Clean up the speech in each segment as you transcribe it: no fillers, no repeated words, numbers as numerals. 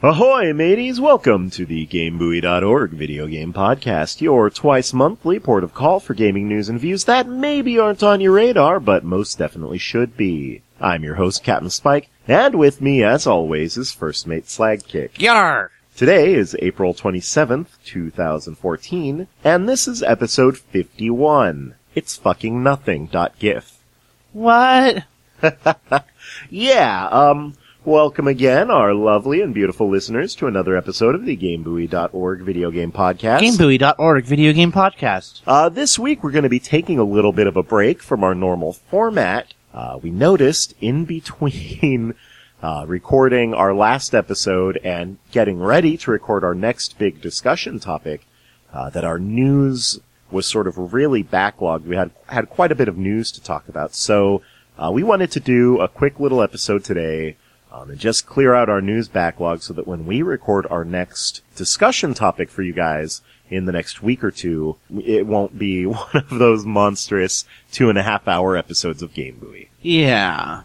Ahoy, mateys! Welcome to the GameBuoy.org video game podcast, your twice-monthly port of call for gaming news and views that maybe aren't on your radar, but most definitely should be. I'm your host, Captain Spike, and with me, as always, is First Mate Slagkick. Yarr! Today is April 27th, 2014, and this is episode 51. It's fucking nothing.gif. What? Yeah, welcome again, our lovely and beautiful listeners, to another episode of the GameBuoy.org video game podcast. GameBuoy.org video game podcast. This week we're going to be taking a little bit of a break from our normal format. We noticed in between recording our last episode and getting ready to record our next big discussion topic that our news was sort of really backlogged. We had quite a bit of news to talk about, so we wanted to do a quick little episode today and just clear out our news backlog so that when we record our next discussion topic for you guys in the next week or two, it won't be one of those monstrous 2.5 hour episodes of Game Buoy. Yeah.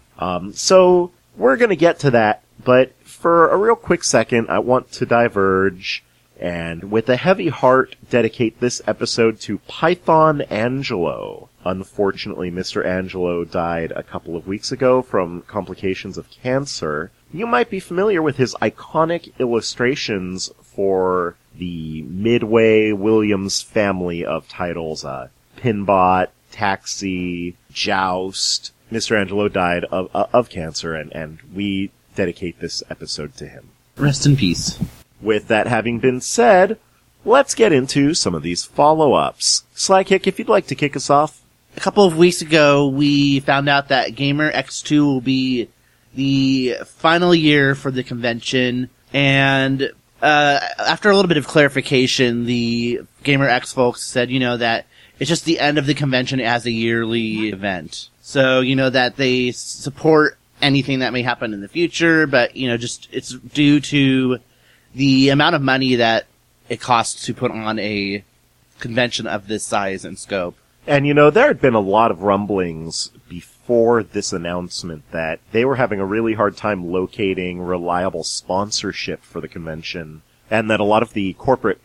So we're gonna get to that, but for a real quick second, I want to diverge and with a heavy heart dedicate this episode to Python Angelo. Unfortunately, Mr. Angelo died a couple of weeks ago from complications of cancer. You might be familiar with his iconic illustrations for the Midway Williams family of titles, Pinbot, Taxi, Joust. Mr. Angelo died of cancer, and we dedicate this episode to him. Rest in peace. With that having been said, let's get into some of these follow-ups. Slykick, if you'd like to kick us off. A couple of weeks ago, we found out that Gamer X2 will be the final year for the convention, and after a little bit of clarification, the Gamer X folks said, that it's just the end of the convention as a yearly event. So, that they support anything that may happen in the future, but, just it's due to the amount of money that it costs to put on a convention of this size and scope. And there had been a lot of rumblings before this announcement that they were having a really hard time locating reliable sponsorship for the convention, and that a lot of the corporate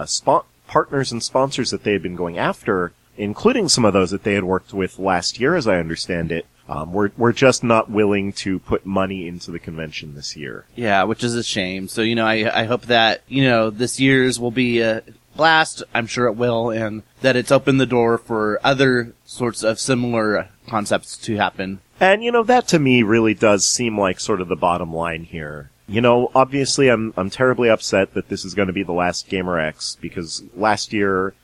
partners and sponsors that they had been going after, including some of those that they had worked with last year, as I understand it, were just not willing to put money into the convention this year. Yeah, which is a shame. So, I hope that, this year's will be a blast. I'm sure it will, and that it's opened the door for other sorts of similar concepts to happen. And, that to me really does seem like sort of the bottom line here. Obviously I'm terribly upset that this is going to be the last Gamer X, because last year,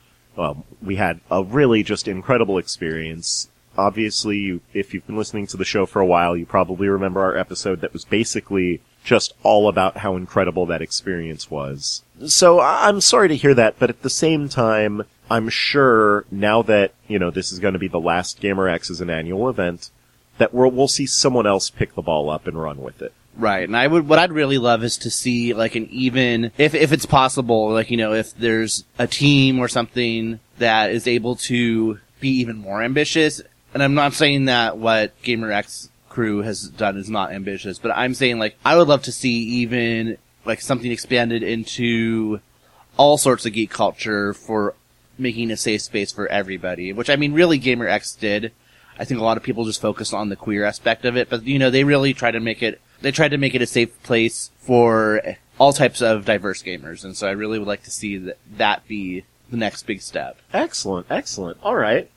we had a really just incredible experience. Obviously, if you've been listening to the show for a while, you probably remember our episode that was basically just all about how incredible that experience was. So I'm sorry to hear that, but at the same time, I'm sure now that, this is going to be the last Gamer X as an annual event, that we'll see someone else pick the ball up and run with it. Right, and what I'd really love is to see, an even, if it's possible, if there's a team or something that is able to be even more ambitious. And I'm not saying that what Gamer X crew has done is not ambitious, but I'm saying, I would love to see even, something expanded into all sorts of geek culture for making a safe space for everybody, which, really Gamer X did. I think a lot of people just focused on the queer aspect of it, but, they really tried to make it a safe place for all types of diverse gamers, and so I really would like to see that be the next big step. Excellent. All right.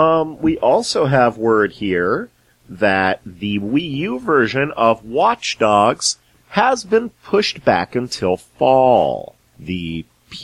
We also have word here that the Wii U version of Watch Dogs has been pushed back until fall. The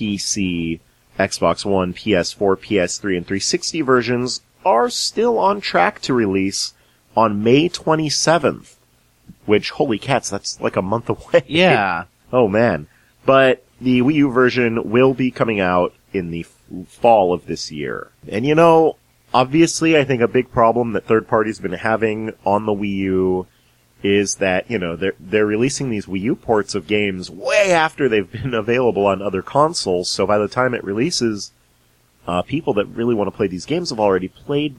PC, Xbox One, PS4, PS3, and 360 versions are still on track to release on May 27th. Which, holy cats, that's like a month away. Yeah. Oh man. But the Wii U version will be coming out in the fall of this year. And obviously, I think a big problem that third parties have been having on the Wii U is that, they're releasing these Wii U ports of games way after they've been available on other consoles, so by the time it releases, people that really want to play these games have already played them.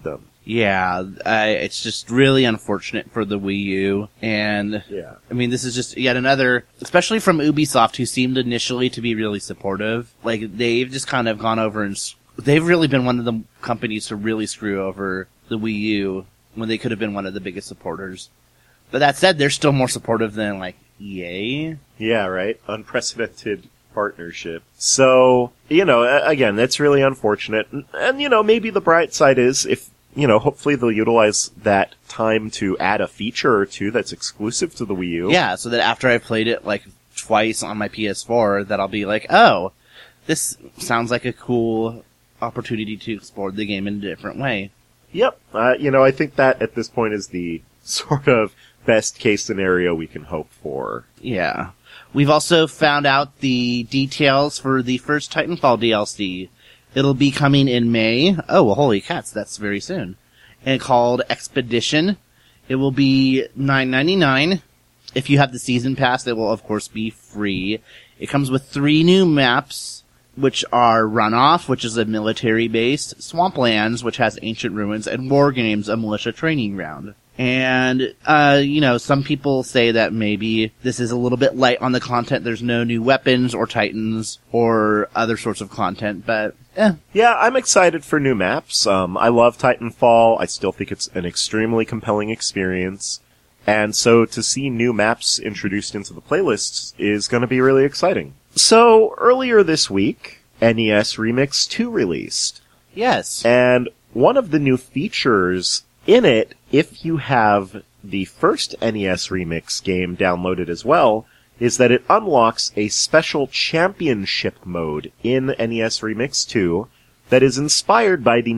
Yeah, it's just really unfortunate for the Wii U, and Yeah. I mean, this is just yet another, especially from Ubisoft, who seemed initially to be really supportive. Like, they've just kind of gone over and they've really been one of the companies to really screw over the Wii U when they could have been one of the biggest supporters. But that said, they're still more supportive than, like, EA. Yeah, right? Unprecedented partnership. So, again, that's really unfortunate. And, maybe the bright side is if, hopefully they'll utilize that time to add a feature or two that's exclusive to the Wii U. Yeah, so that after I played it, like, twice on my PS4, that I'll be like, oh, this sounds like a cool opportunity to explore the game in a different way. Yep. I think that at this point is the sort of best case scenario we can hope for. Yeah. We've also found out the details for the first Titanfall DLC. It'll be coming in May. Oh, well, holy cats, that's very soon. And called Expedition. It will be $9.99. If you have the season pass, it will of course be free. It comes with 3 new maps, which are Runoff, which is a military base, Swamplands, which has ancient ruins, and War Games, a militia training ground. And, some people say that maybe this is a little bit light on the content. There's no new weapons or titans or other sorts of content, but, Yeah, I'm excited for new maps. I love Titanfall. I still think it's an extremely compelling experience. And so to see new maps introduced into the playlists is going to be really exciting. So, earlier this week, NES Remix 2 released. Yes. And one of the new features in it, if you have the first NES Remix game downloaded as well, is that it unlocks a special championship mode in NES Remix 2 that is inspired by the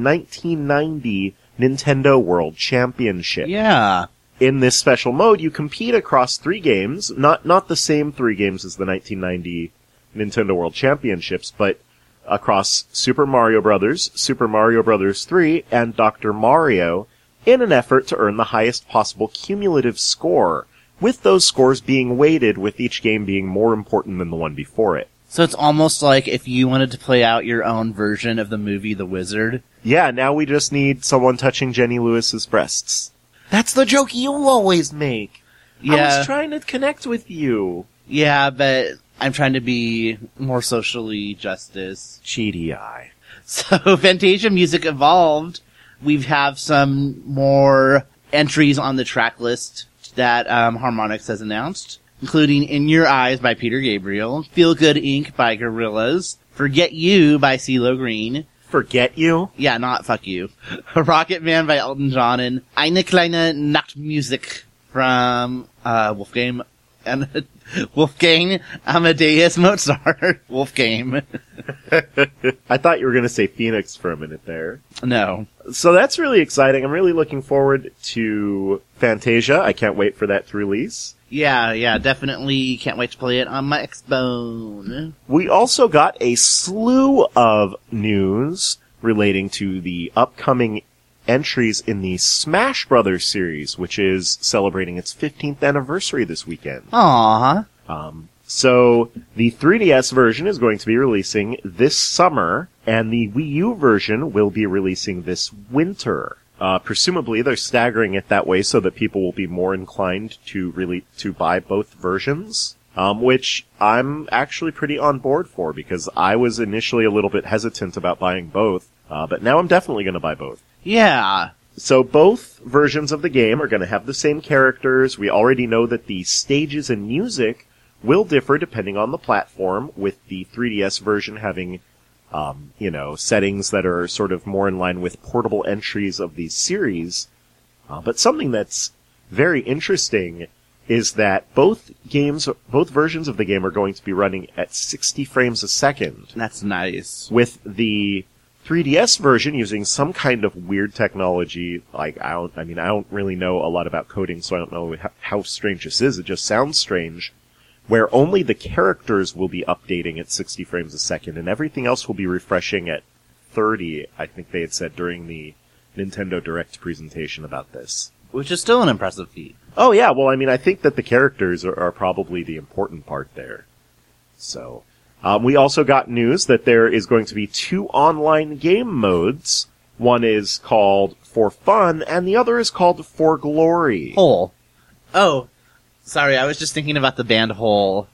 1990 Nintendo World Championship. Yeah. In this special mode, you compete across 3 games, not the same 3 games as the 1990 Nintendo World Championships, but across Super Mario Bros., Super Mario Bros. 3, and Dr. Mario, in an effort to earn the highest possible cumulative score, with those scores being weighted with each game being more important than the one before it. So it's almost like if you wanted to play out your own version of the movie The Wizard. Yeah, now we just need someone touching Jenny Lewis's breasts. That's the joke you always make. Yeah. I was trying to connect with you. Yeah, but I'm trying to be more socially justice. Cheaty eye. So Fantasia Music evolved. We have some more entries on the track list that Harmonix has announced, including In Your Eyes by Peter Gabriel, Feel Good Inc. by Gorillaz, Forget You by CeeLo Green. Forget You? Yeah, not Fuck You. Rocket Man by Elton John, and Eine kleine Nachtmusik from Wolfgang Amadeus Mozart. Wolfgang. I thought you were going to say Phoenix for a minute there. No. So that's really exciting. I'm really looking forward to Fantasia. I can't wait for that to release. Yeah, definitely can't wait to play it on my Xbone. We also got a slew of news relating to the upcoming entries in the Smash Brothers series, which is celebrating its 15th anniversary this weekend. Aww. So the 3DS version is going to be releasing this summer, and the Wii U version will be releasing this winter. Presumably they're staggering it that way so that people will be more inclined to buy both versions. Which I'm actually pretty on board for, because I was initially a little bit hesitant about buying both, but now I'm definitely going to buy both. Yeah. So both versions of the game are going to have the same characters. We already know that the stages and music will differ depending on the platform, with the 3DS version having, settings that are sort of more in line with portable entries of the series. But something that's very interesting is that both versions of the game are going to be running at 60 frames a second. That's nice. With the 3DS version using some kind of weird technology, like, I don't really know a lot about coding, so I don't know how strange this is. It just sounds strange. Where only the characters will be updating at 60 frames a second, and everything else will be refreshing at 30, I think they had said during the Nintendo Direct presentation about this. Which is still an impressive feat. Oh yeah, well, I think that the characters are probably the important part there. So, we also got news that there is going to be 2 online game modes One is called For Fun, and the other is called For Glory. Hole. Oh, sorry, I was just thinking about the band Hole.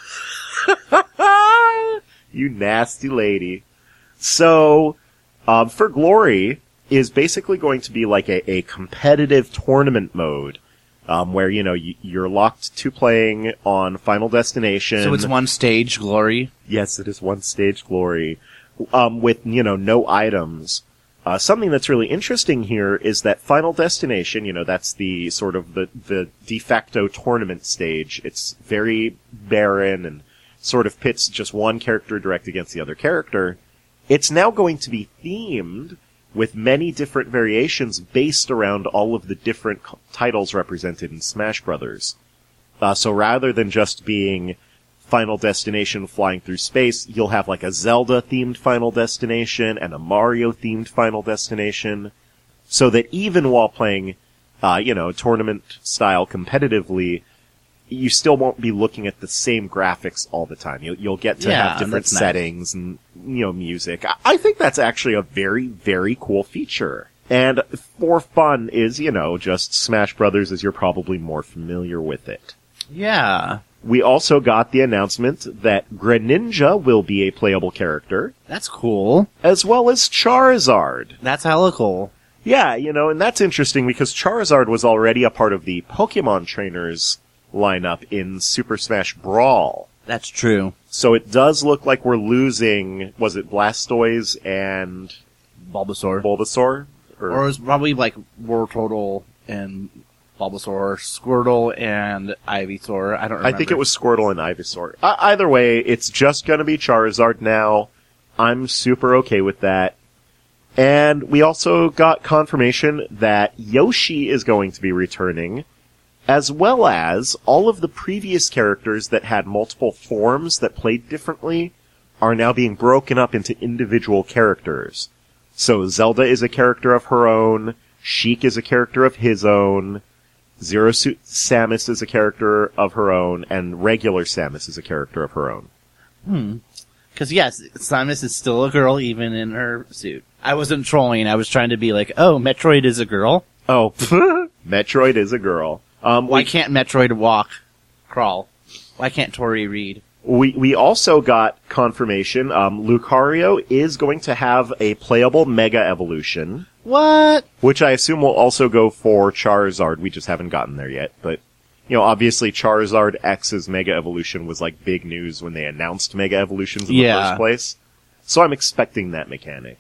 You nasty lady. So, For Glory is basically going to be like a competitive tournament mode, where, you're locked to playing on Final Destination. So it's one stage Glory? Yes, it is one stage Glory, with, no items. Something that's really interesting here is that Final Destination, that's the sort of the de facto tournament stage. It's very barren and sort of pits just one character direct against the other character. It's now going to be themed with many different variations based around all of the different titles represented in Smash Brothers. So rather than just being Final Destination flying through space, you'll have like a Zelda-themed Final Destination and a Mario-themed Final Destination, so that even while playing, tournament-style competitively, you still won't be looking at the same graphics all the time. You'll get to have different settings and, music. I think that's actually a very, very cool feature. And For Fun is, just Smash Brothers as you're probably more familiar with it. Yeah. We also got the announcement that Greninja will be a playable character. That's cool. As well as Charizard. That's hella cool. Yeah, and that's interesting because Charizard was already a part of the Pokemon trainers lineup in Super Smash Brawl. That's true. So it does look like we're losing, was it Blastoise and Bulbasaur? Or it was probably like Wartortle and Bulbasaur, Squirtle, and Ivysaur. I don't remember. I think it was Squirtle and Ivysaur. Either way, it's just gonna be Charizard now. I'm super okay with that. And we also got confirmation that Yoshi is going to be returning, as well as all of the previous characters that had multiple forms that played differently are now being broken up into individual characters. So Zelda is a character of her own, Sheik is a character of his own, Zero Suit Samus is a character of her own, and regular Samus is a character of her own. Because yes, Samus is still a girl even in her suit. I wasn't trolling, I was trying to be like, oh, Metroid is a girl? Oh, Metroid is a girl. Why can't Metroid crawl? Why can't Tori read? We also got confirmation, Lucario is going to have a playable Mega Evolution. What? Which I assume will also go for Charizard. We just haven't gotten there yet. But, obviously Charizard X's Mega Evolution was like big news when they announced Mega Evolutions in the first place. So I'm expecting that mechanic.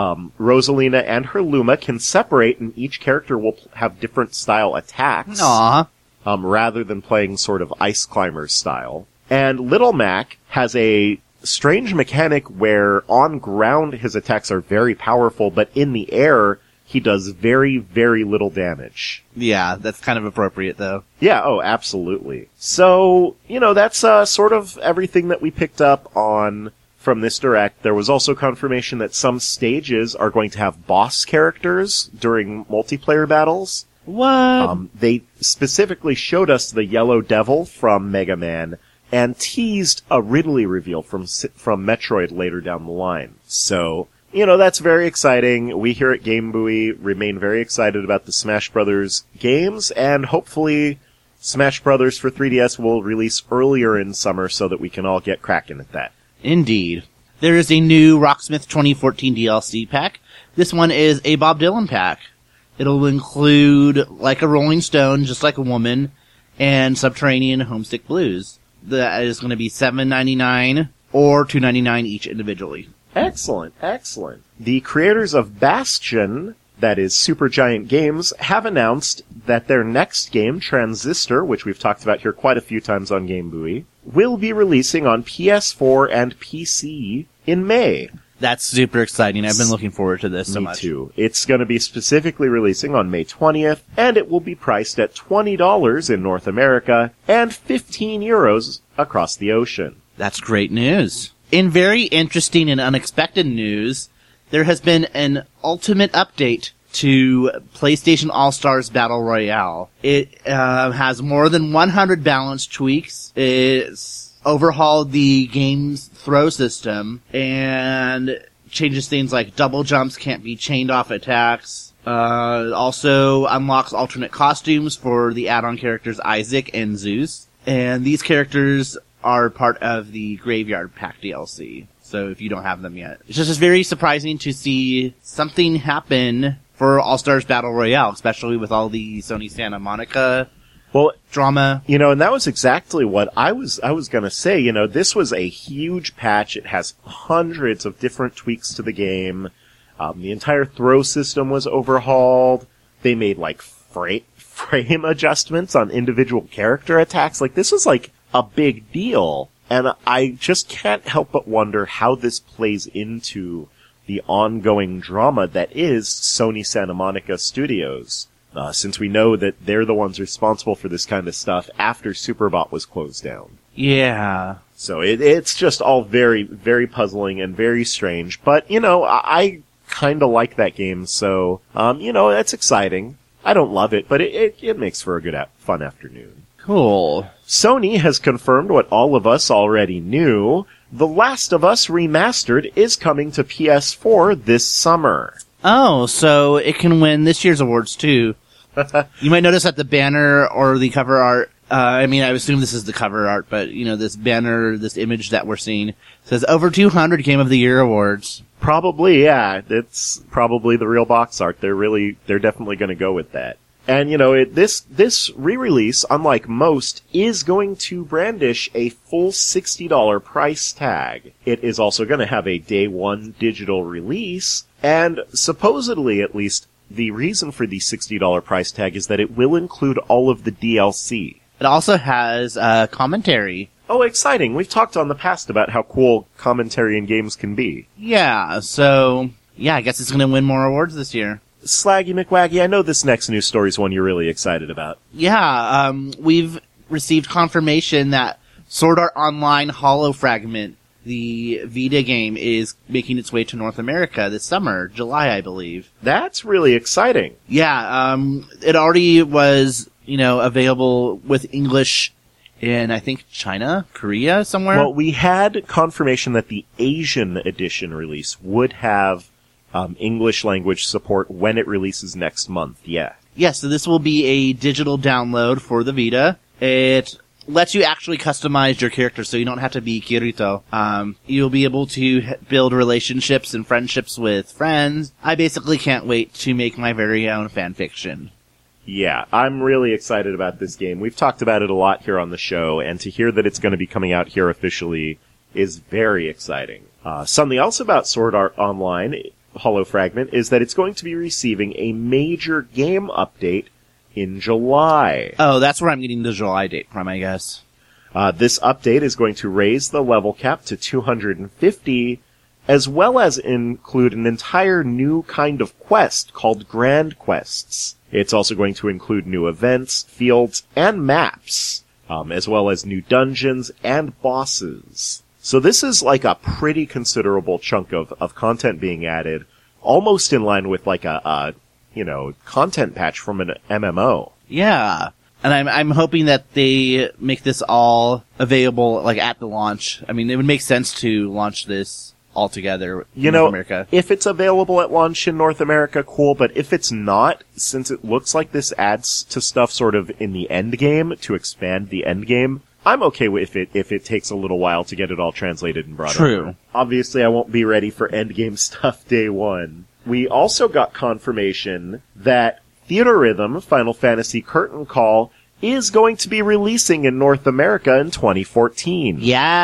Rosalina and her Luma can separate and each character will have different style attacks. Aww. Rather than playing sort of Ice Climbers style. And Little Mac has a strange mechanic where on ground his attacks are very powerful, but in the air he does very, very little damage. Yeah, that's kind of appropriate though. Yeah, oh, absolutely. So, that's sort of everything that we picked up on from this direct. There was also confirmation that some stages are going to have boss characters during multiplayer battles. What? They specifically showed us the Yellow Devil from Mega Man and teased a Ridley reveal from Metroid later down the line. So, that's very exciting. We here at Game Buoy remain very excited about the Smash Brothers games, and hopefully Smash Brothers for 3DS will release earlier in summer so that we can all get cracking at that. Indeed. There is a new Rocksmith 2014 DLC pack. This one is a Bob Dylan pack. It'll include Like a Rolling Stone, Just Like a Woman, and Subterranean Homesick Blues. That is going to be $7.99 or $2.99 each individually. Excellent, excellent. The creators of Bastion, that is Supergiant Games, have announced that their next game, Transistor, which we've talked about here quite a few times on Game Buoy, will be releasing on PS4 and PC in May. That's super exciting. I've been looking forward to this so much. Me too. It's going to be specifically releasing on May 20th, and it will be priced at $20 in North America and €15 across the ocean. That's great news. In very interesting and unexpected news, there has been an ultimate update to PlayStation All-Stars Battle Royale. It has more than 100 balance tweaks. It's overhauled the game's throw system, and changes things like double jumps can't be chained off attacks. Also unlocks alternate costumes for the add-on characters Isaac and Zeus. And these characters are part of the Graveyard Pack DLC. So if you don't have them yet. It's just very surprising to see something happen for All-Stars Battle Royale, especially with all the Sony Santa Monica drama. And that was exactly what I was gonna say. This was a huge patch. It has hundreds of different tweaks to the game. The entire throw system was overhauled. They made, frame adjustments on individual character attacks. This was, a big deal. And I just can't help but wonder how this plays into the ongoing drama that is Sony Santa Monica Studios. Since we know that they're the ones responsible for this kind of stuff after Superbot was closed down. Yeah. So it's just all very, very puzzling and very strange. But, I kind of like that game, so, that's exciting. I don't love it, but it makes for a good, fun afternoon. Cool. Sony has confirmed what all of us already knew. The Last of Us Remastered is coming to PS4 this summer. Oh, so it can win this year's awards, too. You might notice that the banner or the cover art, I assume this is the cover art, but, this banner, this image that we're seeing, says over 200 Game of the Year awards. Probably, yeah. It's probably the real box art. They're definitely going to go with that. And, this re-release, unlike most, is going to brandish a full $60 price tag. It is also going to have a day one digital release, and supposedly, at least, the reason for the $60 price tag is that it will include all of the DLC. It also has commentary. Oh, exciting. We've talked on the past about how cool commentary in games can be. Yeah, so, I guess it's going to win more awards this year. Slaggy McWaggy, I know this next news story is one you're really excited about. Yeah, we've received confirmation that Sword Art Online Hollow Fragment, the Vita game, is making its way to North America this summer, July, I believe. That's really exciting. Yeah, it already was, available with English in, I think, China, Korea, somewhere. Well, we had confirmation that the Asian edition release would have English language support when it releases next month, yeah. Yeah, so this will be a digital download for the Vita. It lets you actually customize your character, so you don't have to be Kirito. You'll be able to build relationships and friendships with friends. I basically can't wait to make my very own fanfiction. Yeah, I'm really excited about this game. We've talked about it a lot here on the show, and to hear that it's going to be coming out here officially is very exciting. Something else about Sword Art Online Hollow Fragment is that it's going to be receiving a major game update in July. Oh, that's where I'm getting the July date from, I guess. This update is going to raise the level cap to 250, as well as include an entire new kind of quest called Grand Quests. It's also going to include new events, fields, and maps, as well as new dungeons and bosses. So this is a pretty considerable chunk of content being added, almost in line with a content patch from an MMO. Yeah. And I'm hoping that they make this all available, at the launch. It would make sense to launch this all together in North America. If it's available at launch in North America, cool, but if it's not, since it looks like this adds to stuff sort of in the end game, to expand the end game, I'm okay with if it takes a little while to get it all translated and brought over. Obviously, I won't be ready for endgame stuff day one. We also got confirmation that Theatrhythm Final Fantasy Curtain Call is going to be releasing in North America in 2014.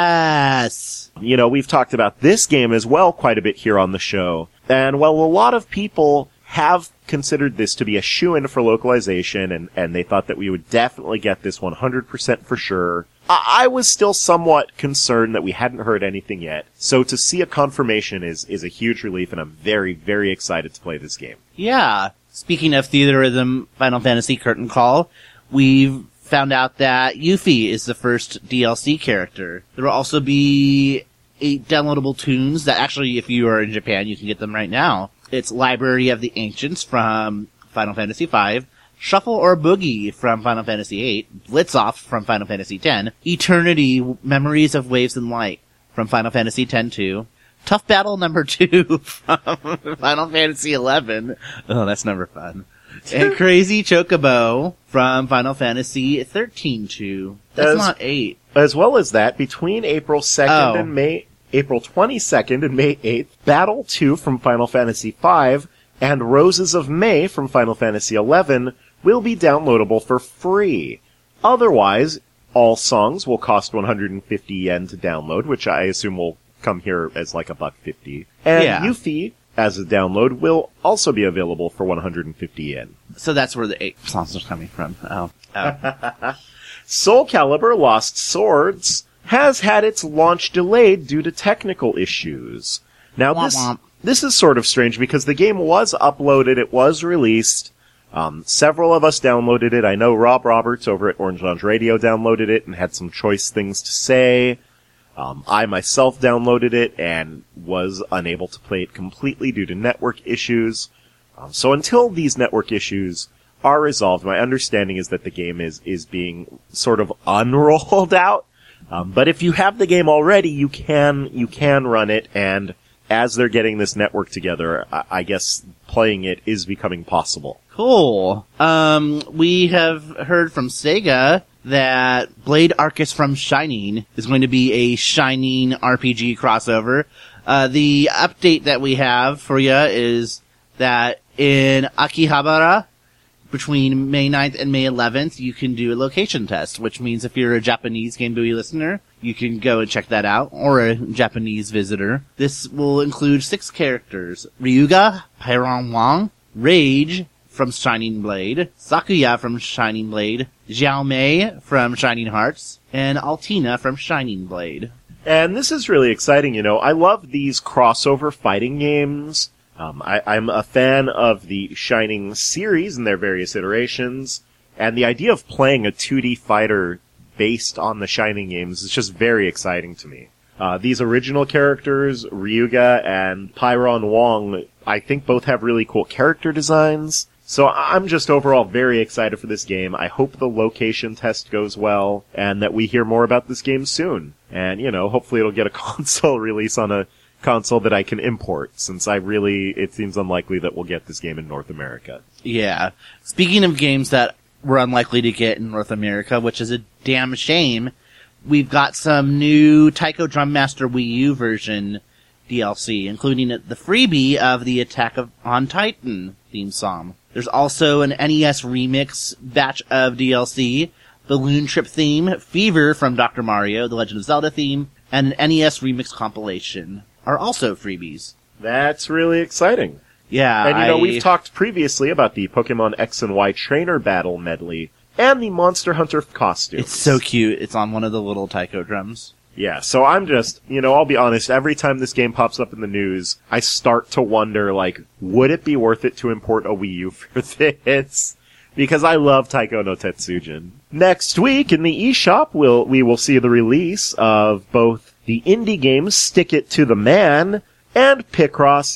Yes! We've talked about this game as well quite a bit here on the show. And while a lot of people have considered this to be a shoo-in for localization, and they thought that we would definitely get this 100% for sure, I was still somewhat concerned that we hadn't heard anything yet. So to see a confirmation is a huge relief, and I'm very, very excited to play this game. Yeah. Speaking of Theatrhythm Final Fantasy Curtain Call, we've found out that Yuffie is the first DLC character. There will also be 8 downloadable tunes that actually, if you are in Japan, you can get them right now. It's Library of the Ancients from Final Fantasy V, Shuffle or Boogie from Final Fantasy VIII, Blitzoff from Final Fantasy X, Eternity Memories of Waves and Light from Final Fantasy X-2, Tough Battle number 2 from Final Fantasy XI. Oh, that's never fun. And Crazy Chocobo from Final Fantasy 13-2. That's not 8. As well as that, between April 2nd and April 22nd and May 8th, Battle 2 from Final Fantasy V and Roses of May from Final Fantasy XI will be downloadable for free. Otherwise, all songs will cost 150 yen to download, which I assume will come here as like $1.50. And Yuffie, as a download, will also be available for 150 yen. So that's where the 8 songs are coming from. Soul Calibur Lost Swords has had its launch delayed due to technical issues. Now, this is sort of strange because the game was uploaded, it was released. Several of us downloaded it. I know Rob Roberts over at Orange Lounge Radio downloaded it and had some choice things to say. I myself downloaded it and was unable to play it completely due to network issues. So until these network issues are resolved, my understanding is that the game is being sort of unrolled out. But if you have the game already, you can run it, and as they're getting this network together, I guess playing it is becoming possible. Cool. We have heard from Sega that Blade Arcus from Shining is going to be a Shining RPG crossover. The update that we have for you is that in Akihabara, between May 9th and May 11th, you can do a location test, which means if you're a Japanese Game Buoy listener, you can go and check that out, or a Japanese visitor. This will include 6 characters: Ryuga, Pyron Wang, Rage from Shining Blade, Sakuya from Shining Blade, Xiao Mei from Shining Hearts, and Altina from Shining Blade. And this is really exciting, I love these crossover fighting games. I'm a fan of the Shining series and their various iterations, and the idea of playing a 2D fighter based on the Shining games is just very exciting to me. These original characters, Ryuga and Pyron Wang, I think both have really cool character designs, so I'm just overall very excited for this game. I hope the location test goes well, and that we hear more about this game soon. And, hopefully it'll get a console release on a console that I can import, since it seems unlikely that we'll get this game in North America. Yeah. Speaking of games that we're unlikely to get in North America, which is a damn shame, we've got some new Taiko Drum Master Wii U version DLC, including the freebie of the Attack on Titan theme song. There's also an NES remix batch of DLC, Balloon Trip theme, Fever from Dr. Mario, The Legend of Zelda theme, and an NES remix compilation are also freebies. That's really exciting. Yeah. And we've talked previously about the Pokemon X and Y Trainer Battle medley and the Monster Hunter costumes. It's so cute. It's on one of the little taiko drums. Yeah, so I'm just, I'll be honest, every time this game pops up in the news, I start to wonder, would it be worth it to import a Wii U for this? Because I love Taiko no Tetsujin. Next week in the eShop, we will see the release of both the indie games Stick It to the Man and Picross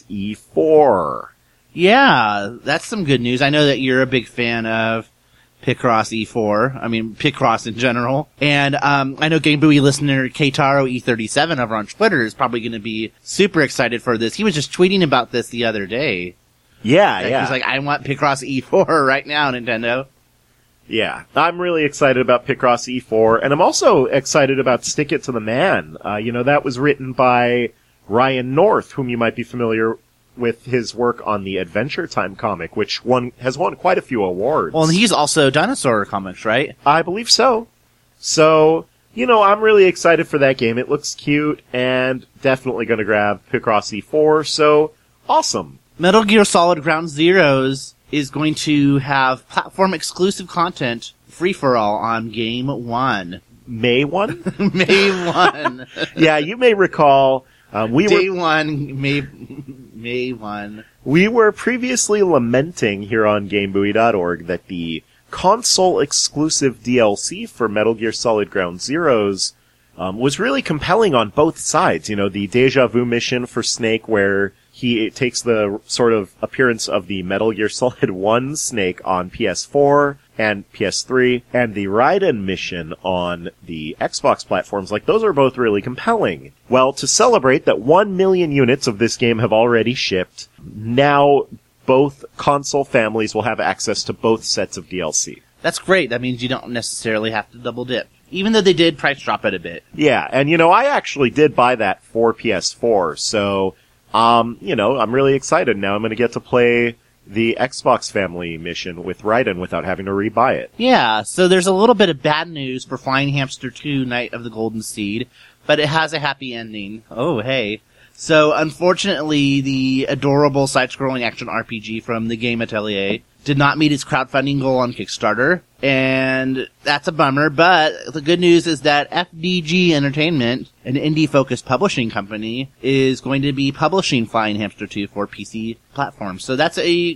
E4. Yeah, that's some good news. I know that you're a big fan of Picross E4. I mean, Picross in general. And I know Game Buoy listener Keitaro E37 over on Twitter is probably going to be super excited for this. He was just tweeting about this the other day. Yeah. He's like, I want Picross E4 right now, Nintendo. Yeah, I'm really excited about Picross E4, and I'm also excited about Stick It to the Man. That was written by Ryan North, whom you might be familiar with his work on the Adventure Time comic, which has won quite a few awards. Well, and he's also Dinosaur Comics, right? I believe so. So, I'm really excited for that game. It looks cute, and definitely going to grab Picross E4, so awesome. Metal Gear Solid Ground Zeroes is going to have platform-exclusive content free-for-all on Game 1. May 1? May 1. Yeah, you may recall... May 1. We were previously lamenting here on GameBuoy.org that the console-exclusive DLC for Metal Gear Solid Ground Zeroes was really compelling on both sides. The Deja Vu mission for Snake, where It takes the sort of appearance of the Metal Gear Solid 1 Snake on PS4 and PS3, and the Raiden mission on the Xbox platforms. Like, those are both really compelling. Well, to celebrate that 1 million units of this game have already shipped, now both console families will have access to both sets of DLC. That's great. That means you don't necessarily have to double dip. Even though they did price drop it a bit. Yeah, and I actually did buy that for PS4, so, I'm really excited now. I'm gonna get to play the Xbox family mission with Raiden without having to rebuy it. Yeah, so there's a little bit of bad news for Flying Hamster 2 Night of the Golden Seed, but it has a happy ending. Oh, hey. So, unfortunately, the adorable side-scrolling action RPG from the Game Atelier did not meet its crowdfunding goal on Kickstarter, and that's a bummer, but the good news is that FDG Entertainment, an indie-focused publishing company, is going to be publishing Flying Hamster 2 for PC platforms. So that's a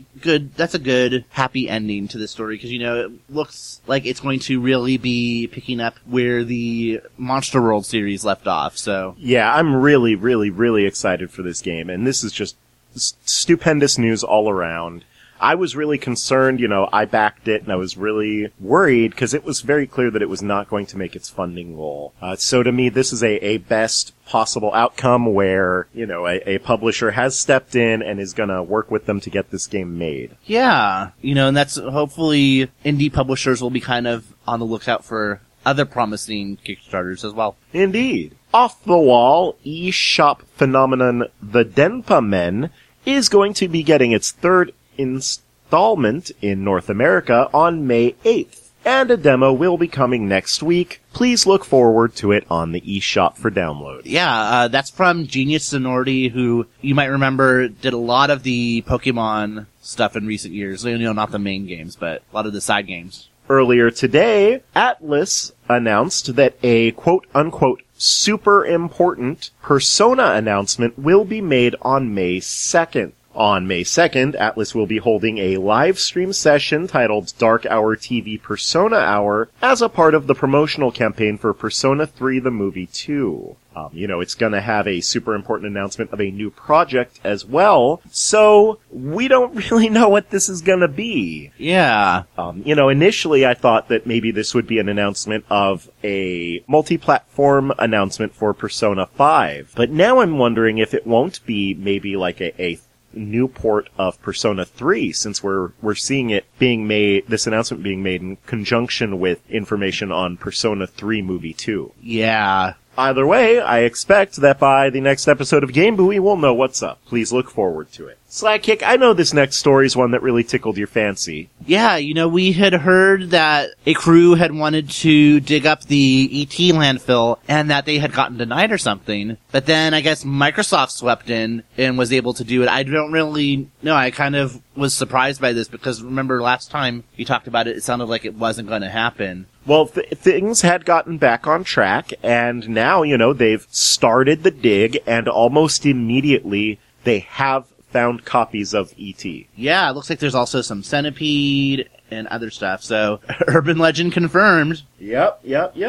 good, happy ending to this story, because, it looks like it's going to really be picking up where the Monster World series left off, so. Yeah, I'm really, really, really excited for this game, and this is just stupendous news all around. I was really concerned, I backed it, and I was really worried, because it was very clear that it was not going to make its funding goal. So to me, this is a best possible outcome where, a publisher has stepped in and is gonna work with them to get this game made. Yeah, and that's, hopefully, indie publishers will be kind of on the lookout for other promising Kickstarters as well. Indeed. Off the wall, eShop phenomenon The Denpa Men is going to be getting its third installment in North America on May 8th, and a demo will be coming next week. Please look forward to it on the eShop for download. Yeah, that's from Genius Sonority, who you might remember did a lot of the Pokemon stuff in recent years. Not the main games, but a lot of the side games. Earlier today, Atlus announced that a quote-unquote super important Persona announcement will be made on May 2nd. On May 2nd, Atlus will be holding a live stream session titled Dark Hour TV Persona Hour as a part of the promotional campaign for Persona 3 The Movie 2. It's gonna have a super important announcement of a new project as well, so we don't really know what this is gonna be. Yeah. Initially I thought that maybe this would be an announcement of a multi-platform announcement for Persona 5, but now I'm wondering if it won't be maybe like a new port of Persona 3, since we're seeing it being made, this announcement being made in conjunction with information on Persona 3 Movie 2. Yeah. Either way, I expect that by the next episode of Game Buoy, we'll know what's up. Please look forward to it. Slagkick, I know this next story is one that really tickled your fancy. Yeah, we had heard that a crew had wanted to dig up the E.T. landfill and that they had gotten denied or something. But then I guess Microsoft swept in and was able to do it. I don't really know. I kind of was surprised by this because remember last time you talked about it, it sounded like it wasn't going to happen. Well, things had gotten back on track, and now, they've started the dig, and almost immediately they have found copies of E.T. Yeah, it looks like there's also some Centipede and other stuff, so urban legend confirmed. Yep.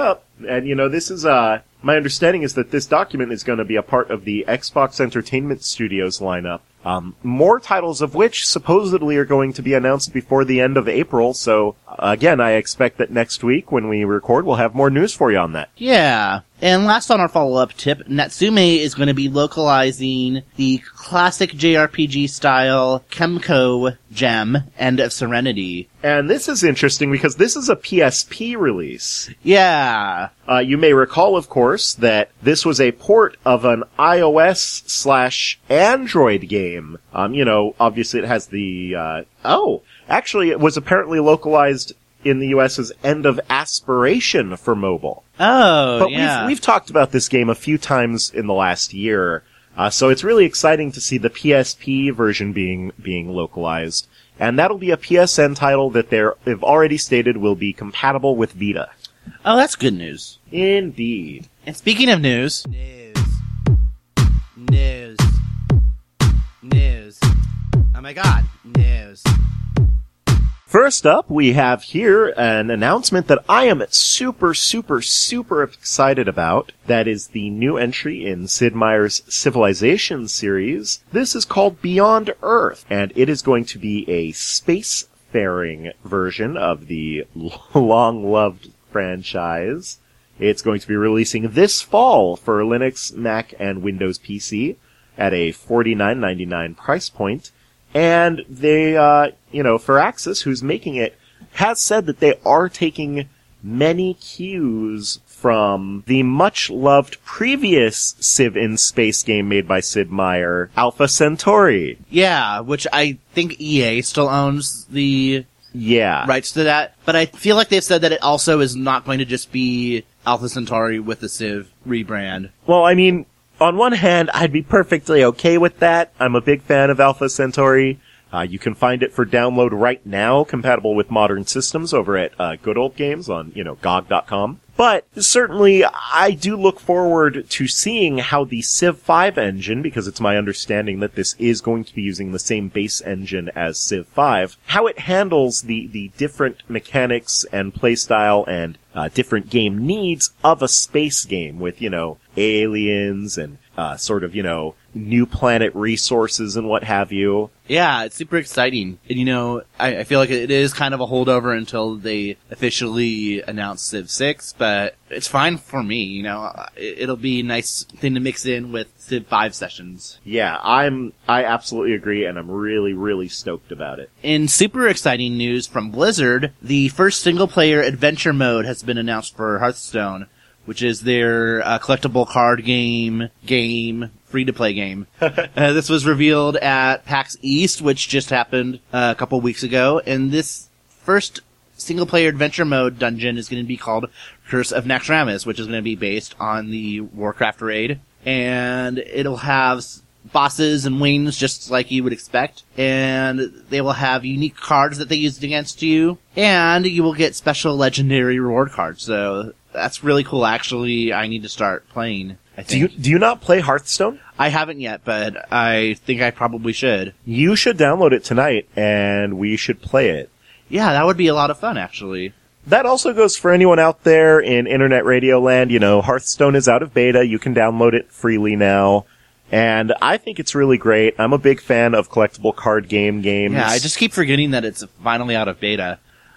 And, this is, my understanding is that this document is going to be a part of the Xbox Entertainment Studios lineup. More titles of which supposedly are going to be announced before the end of April, so again, I expect that next week when we record, we'll have more news for you on that. Yeah. And last on our follow-up tip, Natsume is going to be localizing the classic JRPG style Kemco gem, End of Serenity. And this is interesting because this is a PSP release. Yeah. You may recall, of course, that this was a port of an iOS/Android game. Obviously it has the, actually it was apparently localized in the US as End of Aspiration for mobile. Oh, but yeah. we've talked about this game a few times in the last year. So it's really exciting to see the PSP version being localized. And that'll be a PSN title that they've already stated will be compatible with Vita. Oh, that's good news. Indeed. And speaking of news. News. Oh my god. News. First up, we have here an announcement that I am super excited about. That is the new entry in Sid Meier's Civilization series. This is called Beyond Earth, and it is going to be a spacefaring version of the long-loved franchise. It's going to be releasing this fall for Linux, Mac, and Windows PC at a $49.99 price point. And they, Firaxis, who's making it, has said that they are taking many cues from the much-loved previous Civ in Space game made by Sid Meier, Alpha Centauri. Yeah, which I think EA still owns the rights to that. But I feel like they've said that it also is not going to just be Alpha Centauri with the Civ rebrand. Well, I mean, on one hand, I'd be perfectly okay with that. I'm a big fan of Alpha Centauri. You can find it for download right now, compatible with modern systems over at Good Old Games on, GOG.com. But certainly, I do look forward to seeing how the Civ 5 engine, because it's my understanding that this is going to be using the same base engine as Civ 5, how it handles the different mechanics and playstyle and different game needs of a space game with, aliens and new planet resources and what have you. Yeah, it's super exciting. And, I feel like it is kind of a holdover until they officially announce Civ 6, but it's fine for me, It'll be a nice thing to mix in with Civ 5 sessions. Yeah, I absolutely agree, and I'm really stoked about it. In super exciting news from Blizzard, the first single-player adventure mode has been announced for Hearthstone, which is their collectible card game, free-to-play game. This was revealed at PAX East, which just happened a couple weeks ago, and this first single-player adventure mode dungeon is going to be called Curse of Naxxramas, which is going to be based on the Warcraft raid, and it'll have bosses and wings just like you would expect, and they will have unique cards that they used against you, and you will get special legendary reward cards, so that's really cool. Actually, I need to start playing, I think. Do you not play Hearthstone? I haven't yet, but I think I probably should. You should download it tonight, and we should play it. Yeah, that would be a lot of fun, actually. That also goes for anyone out there in Internet Radio Land. Hearthstone is out of beta. You can download it freely now. And I think it's really great. I'm a big fan of collectible card games. Yeah, I just keep forgetting that it's finally out of beta.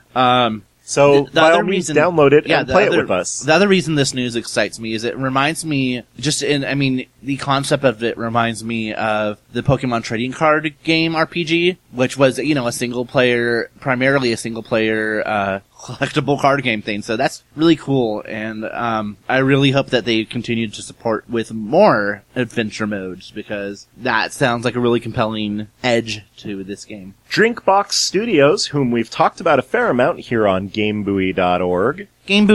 So, by all means, download it and play it with us. The other reason this news excites me is it reminds me, the concept of it reminds me of the Pokemon trading card game RPG, which was, primarily a single player, collectible card game thing. So that's really cool, and I really hope that they continue to support with more adventure modes, because that sounds like a really compelling edge to this game. Drinkbox Studios, whom we've talked about a fair amount here on GameBuoy.org,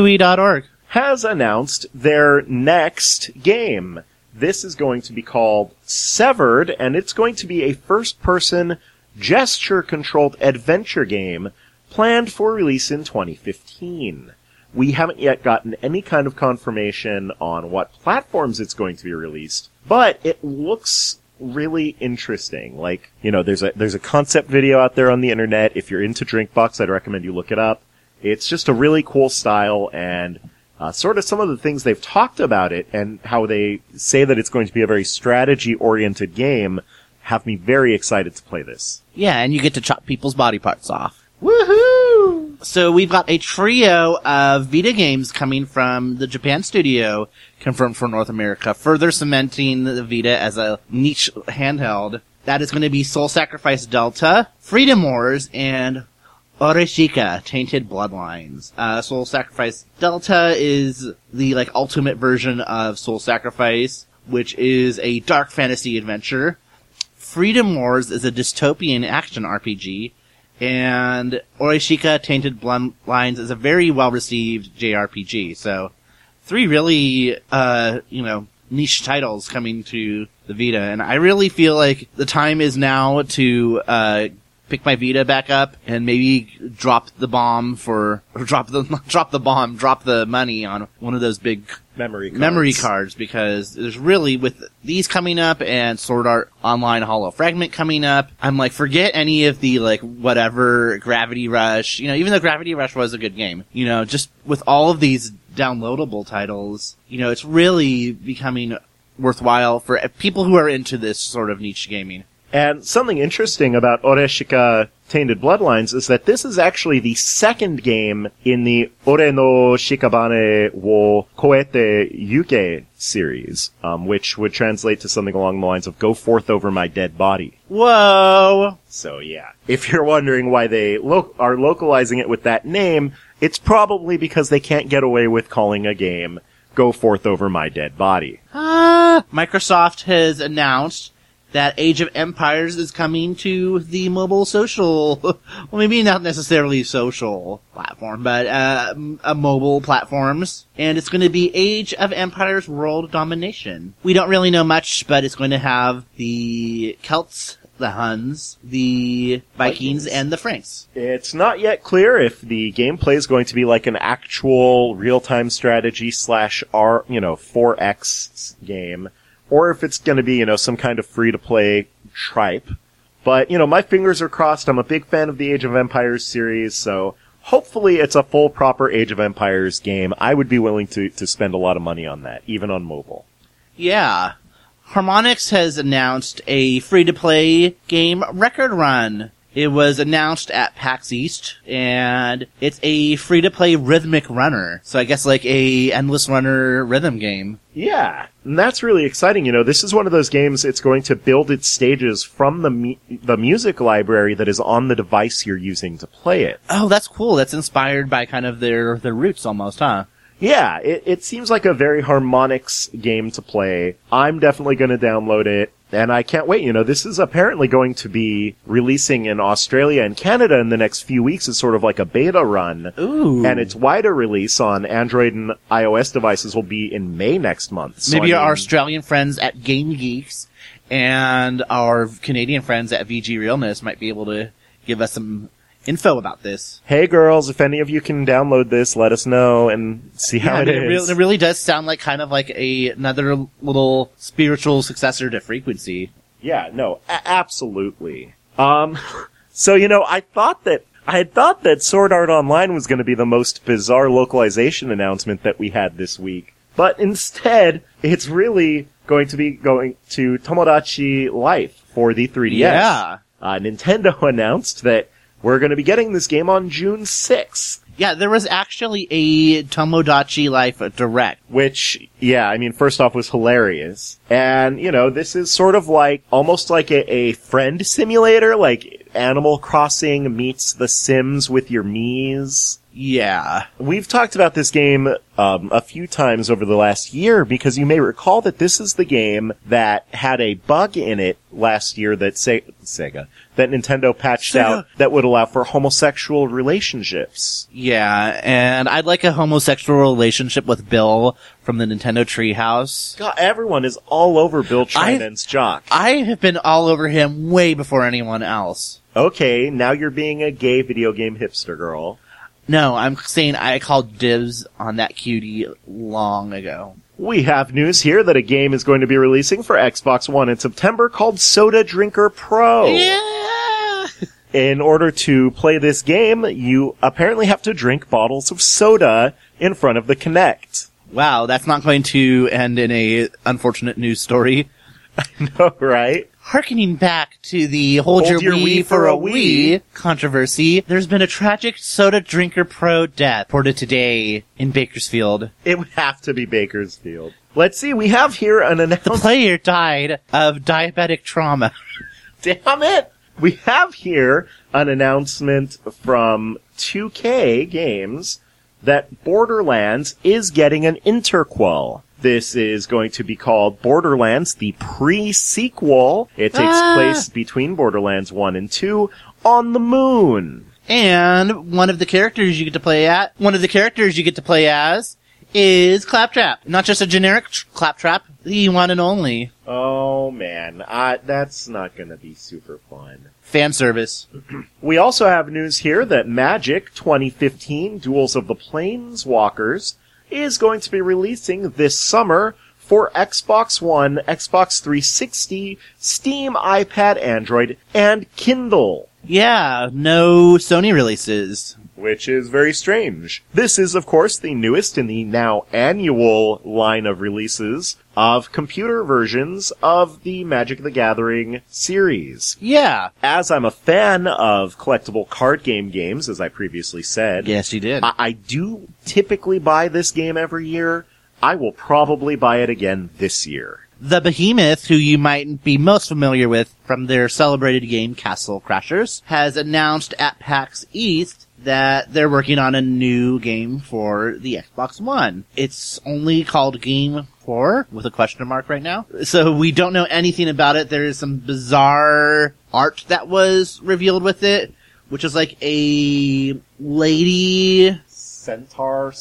has announced their next game. This is going to be called Severed, and it's going to be a first-person, gesture-controlled adventure game planned for release in 2015. We haven't yet gotten any kind of confirmation on what platforms it's going to be released, but it looks really interesting. There's a concept video out there on the internet. If you're into Drinkbox, I'd recommend you look it up. It's just a really cool style, and sort of some of the things they've talked about it and how they say that it's going to be a very strategy-oriented game have me very excited to play this. Yeah, and you get to chop people's body parts off. Woohoo! So we've got a trio of Vita games coming from the Japan studio confirmed for North America, further cementing the Vita as a niche handheld. That is going to be Soul Sacrifice Delta, Freedom Wars, and Oreshika, Tainted Bloodlines. Soul Sacrifice Delta is the ultimate version of Soul Sacrifice, which is a dark fantasy adventure. Freedom Wars is a dystopian action RPG. And Oreshika, Tainted Bloodlines is a very well-received JRPG. So, 3 really, niche titles coming to the Vita. And I really feel like the time is now to, pick my Vita back up and maybe drop the money on one of those big memory cards, because there's really, with these coming up and Sword Art Online Hollow Fragment coming up, I'm like, forget any of the like whatever Gravity Rush, even though Gravity Rush was a good game, just with all of these downloadable titles, it's really becoming worthwhile for people who are into this sort of niche gaming. And something interesting about Oreshika Tainted Bloodlines is that this is actually the second game in the Ore no Shikabane wo Koete Yuke series, which would translate to something along the lines of "Go forth over my dead body." Whoa! So yeah, if you're wondering why they are localizing it with that name, it's probably because they can't get away with calling a game "Go forth over my dead body." Microsoft has announced that Age of Empires is coming to the mobile social, well, maybe not necessarily social platform, but mobile platforms. And it's going to be Age of Empires World Domination. We don't really know much, but it's going to have the Celts, the Huns, the Vikings, and the Franks. It's not yet clear if the gameplay is going to be like an actual real-time strategy / 4X game, or if it's going to be, some kind of free-to-play tripe. But, my fingers are crossed. I'm a big fan of the Age of Empires series, so hopefully it's a full, proper Age of Empires game. I would be willing to spend a lot of money on that, even on mobile. Yeah. Harmonix has announced a free-to-play game, Record Run. It was announced at PAX East, and it's a free-to-play rhythmic runner. So I guess like a endless runner rhythm game. Yeah, and that's really exciting. This is one of those games, it's going to build its stages from the music library that is on the device you're using to play it. Oh, that's cool. That's inspired by kind of their roots almost, huh? Yeah, it seems like a very Harmonix game to play. I'm definitely going to download it, and I can't wait. This is apparently going to be releasing in Australia and Canada in the next few weeks as sort of like a beta run. Ooh. And its wider release on Android and iOS devices will be in May next month. So, maybe our Australian friends at Game Geeks and our Canadian friends at VG Realness might be able to give us some info about this. Hey girls, if any of you can download this, let us know and see how it is. It really does sound like kind of like another little spiritual successor to Frequency. Yeah, no, absolutely. So, I had thought that Sword Art Online was going to be the most bizarre localization announcement that we had this week. But instead, it's really going to be going to Tomodachi Life for the 3DS. Yeah. Nintendo announced that we're going to be getting this game on June 6th. Yeah, there was actually a Tomodachi Life Direct. Which, first off was hilarious. And, this is sort of like, almost like a friend simulator, like Animal Crossing meets The Sims with your Miis. Yeah. We've talked about this game a few times over the last year, because you may recall that this is the game that had a bug in it last year that that Nintendo patched out that would allow for homosexual relationships. Yeah, and I'd like a homosexual relationship with Bill from the Nintendo Treehouse. God, everyone is all over Bill Trinan's jock. I have been all over him way before anyone else. Okay, now you're being a gay video game hipster girl. No, I'm saying I called dibs on that cutie long ago. We have news here that a game is going to be releasing for Xbox One in September called Soda Drinker Pro. Yeah! In order to play this game, you apparently have to drink bottles of soda in front of the Kinect. Wow, that's not going to end in a unfortunate news story. I know, right? Harkening back to the Hold Your Wii for a Wii controversy, there's been a tragic Soda Drinker Pro death reported today in Bakersfield. It would have to be Bakersfield. Let's see, we have here an announcement. The player died of diabetic trauma. Damn it! We have here an announcement from 2K Games that Borderlands is getting an interquel. This is going to be called Borderlands, the pre-sequel. It takes place between Borderlands 1 and 2 on the moon. And one of the characters you get to play as is Claptrap. Not just a generic Claptrap, the one and only. Oh man, that's not gonna be super fun. Fan service. We also have news here that Magic 2015 Duels of the Planeswalkers is going to be releasing this summer for Xbox One, Xbox 360, Steam, iPad, Android, and Kindle. Yeah, no Sony releases. Which is very strange. This is, of course, the newest in the now annual line of releases of computer versions of the Magic the Gathering series. Yeah. As I'm a fan of collectible card games, as I previously said. Yes, you did. I do typically buy this game every year. I will probably buy it again this year. The Behemoth, who you might be most familiar with from their celebrated game Castle Crashers, has announced at PAX East that they're working on a new game for the Xbox One. It's only called Game 4, with a question mark right now. So we don't know anything about it. There is some bizarre art that was revealed with it, which is like a lady Centaur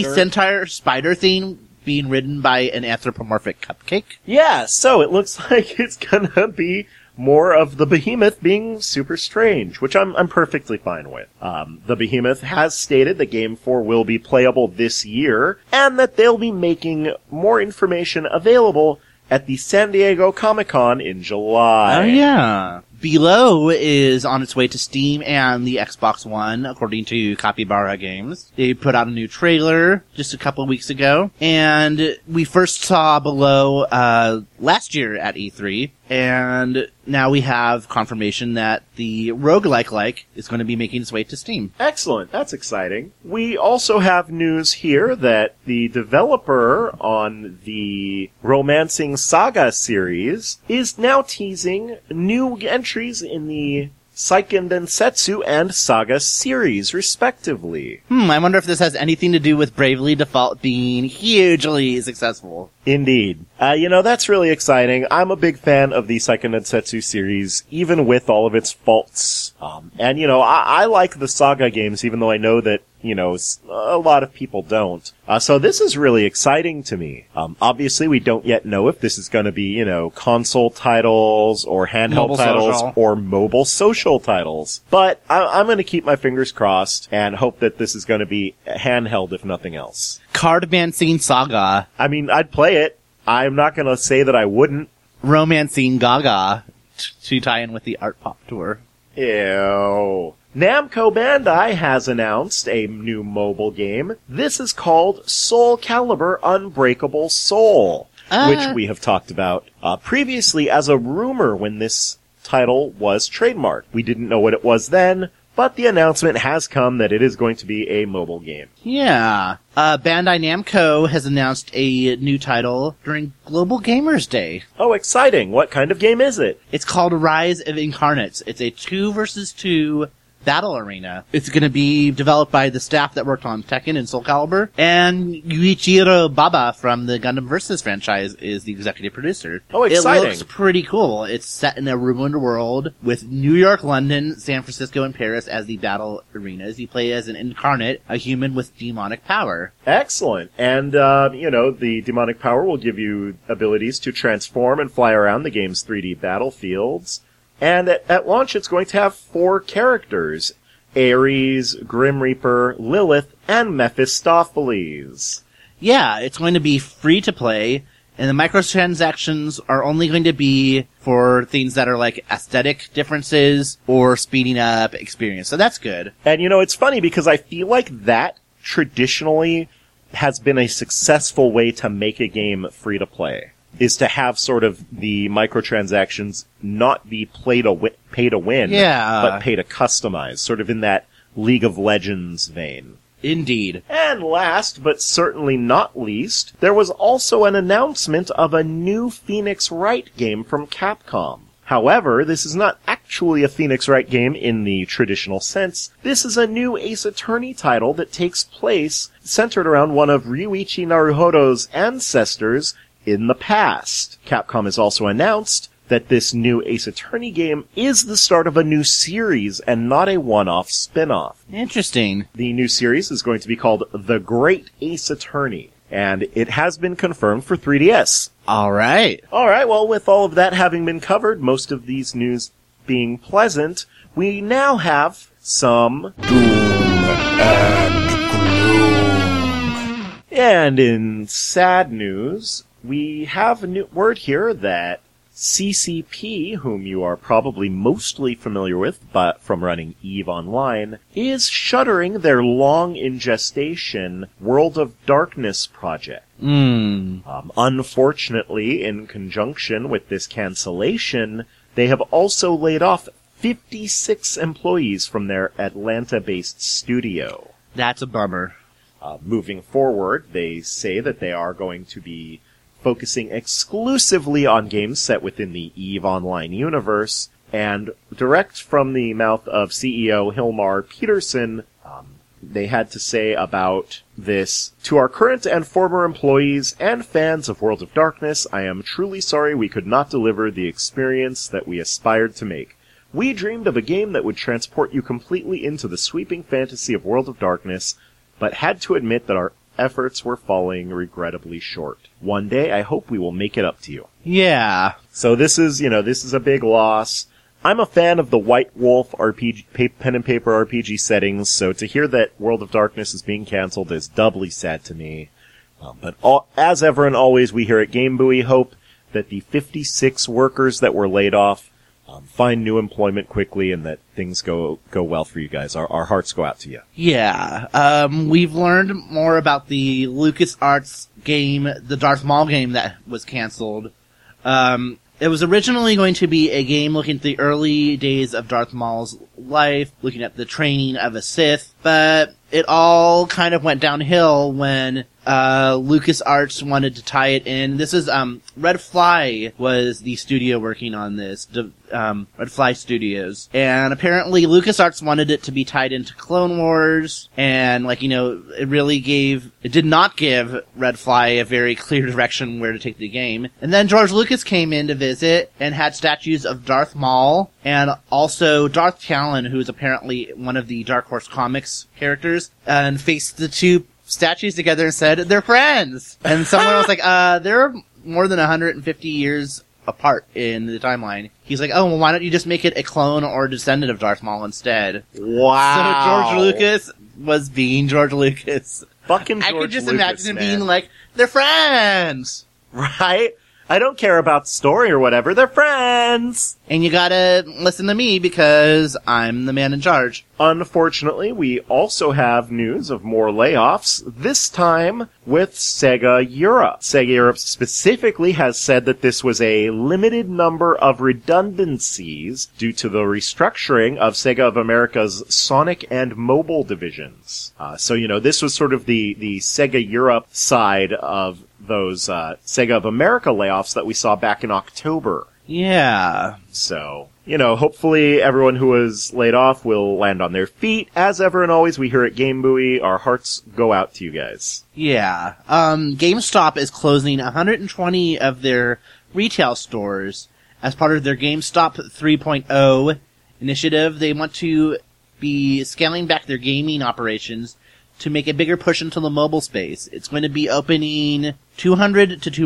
spider thing being ridden by an anthropomorphic cupcake. Yeah, so it looks like it's gonna be more of the Behemoth being super strange, which I'm perfectly fine with. The Behemoth has stated that Game 4 will be playable this year, and that they'll be making more information available at the San Diego Comic-Con in July. Oh yeah. Below is on its way to Steam and the Xbox One, according to Capybara Games. They put out a new trailer just a couple of weeks ago, and we first saw Below last year at E3, and now we have confirmation that the roguelike is going to be making its way to Steam. Excellent. That's exciting. We also have news here that the developer on the Romancing Saga series is now teasing new entries in the Seiken Densetsu and Saga series, respectively. I wonder if this has anything to do with Bravely Default being hugely successful. Indeed. That's really exciting. I'm a big fan of the Seiken Densetsu series, even with all of its faults. I like the Saga games, even though I know that, a lot of people don't. So this is really exciting to me. Obviously we don't yet know if this is gonna be, console titles, or handheld Mobile titles, social. or mobile social titles. But I'm gonna keep my fingers crossed, and hope that this is gonna be handheld, if nothing else. Cardmancing Saga. I mean, I'd play it. I'm not gonna say that I wouldn't. Romancing Gaga to tie in with the Art Pop Tour. Ew. Namco Bandai has announced a new mobile game. This is called Soul Calibur Unbreakable Soul, which we have talked about previously as a rumor when this title was trademarked. We didn't know what it was then, but the announcement has come that it is going to be a mobile game. Yeah. Bandai Namco has announced a new title during Global Gamers Day. Oh, exciting. What kind of game is it? It's called Rise of Incarnates. It's a 2 versus 2 battle arena. It's going to be developed by the staff that worked on Tekken and Soul Calibur, and Yuichiro Baba from the Gundam Versus franchise is the executive producer. Oh, exciting. It looks pretty cool. It's set in a ruined world with New York, London, San Francisco, and Paris as the battle arenas. You play as an incarnate, a human with demonic power. Excellent. And, the demonic power will give you abilities to transform and fly around the game's 3D battlefields. And at launch, it's going to have 4 characters: Ares, Grim Reaper, Lilith, and Mephistopheles. Yeah, it's going to be free to play, and the microtransactions are only going to be for things that are like aesthetic differences or speeding up experience. So that's good. And it's funny because I feel like that traditionally has been a successful way to make a game free to play, is to have sort of the microtransactions not be pay to win, but pay to customize, sort of in that League of Legends vein. Indeed. And last, but certainly not least, there was also an announcement of a new Phoenix Wright game from Capcom. However, this is not actually a Phoenix Wright game in the traditional sense. This is a new Ace Attorney title that takes place centered around one of Ryuichi Naruhodo's ancestors in the past. Capcom has also announced that this new Ace Attorney game is the start of a new series and not a one-off spin-off. Interesting. The new series is going to be called The Great Ace Attorney, and it has been confirmed for 3DS. All right. All right, well, with all of that having been covered, most of these news being pleasant, we now have some doom and gloom. And in sad news, we have a new word here that CCP, whom you are probably mostly familiar with but from running EVE Online, is shuttering their long in gestation World of Darkness project. Unfortunately, in conjunction with this cancellation, they have also laid off 56 employees from their Atlanta-based studio. That's a bummer. Moving forward, they say that they are going to be focusing exclusively on games set within the EVE Online universe, and direct from the mouth of CEO Hilmar Peterson, they had to say about this: "To our current and former employees and fans of World of Darkness, I am truly sorry we could not deliver the experience that we aspired to make. We dreamed of a game that would transport you completely into the sweeping fantasy of World of Darkness, but had to admit that our efforts were falling regrettably short. One day, I hope we will make it up to you." Yeah. So this is a big loss. I'm a fan of the White Wolf RPG, pen and paper RPG settings, so to hear that World of Darkness is being canceled is doubly sad to me. But as ever and always, we here at Game Buoy hope that the 56 workers that were laid off find new employment quickly and that things go well for you guys. Our hearts go out to you. Yeah. We've learned more about the LucasArts game, the Darth Maul game that was canceled. It was originally going to be a game looking at the early days of Darth Maul's life, looking at the training of a Sith, but it all kind of went downhill when LucasArts wanted to tie it in. This is Red Fly was the studio working on this, Red Fly Studios, and apparently LucasArts wanted it to be tied into Clone Wars, and it did not give Red Fly a very clear direction where to take the game. And then George Lucas came in to visit and had statues of Darth Maul and also Darth Talon, who is apparently one of the Dark Horse Comics characters, and faced the two statues together and said, "They're friends." And someone was like, they're more than 150 years apart in the timeline. He's like, "Oh, well, why don't you just make it a clone or a descendant of Darth Maul instead?" Wow. So George Lucas was being George Lucas. Fucking George I could just Lucas, imagine him man. being like, "They're friends." Right? I don't care about story or whatever. They're friends. And you gotta listen to me because I'm the man in charge. Unfortunately, we also have news of more layoffs, this time with Sega Europe. Sega Europe specifically has said that this was a limited number of redundancies due to the restructuring of Sega of America's Sonic and mobile divisions. So this was sort of the Sega Europe side of those Sega of America layoffs that we saw back in October. Yeah. So, hopefully everyone who was laid off will land on their feet. As ever and always, we here at Game Buoy, our hearts go out to you guys. Yeah. GameStop is closing 120 of their retail stores as part of their GameStop 3.0 initiative. They want to be scaling back their gaming operations to make a bigger push into the mobile space. It's going to be opening 200 to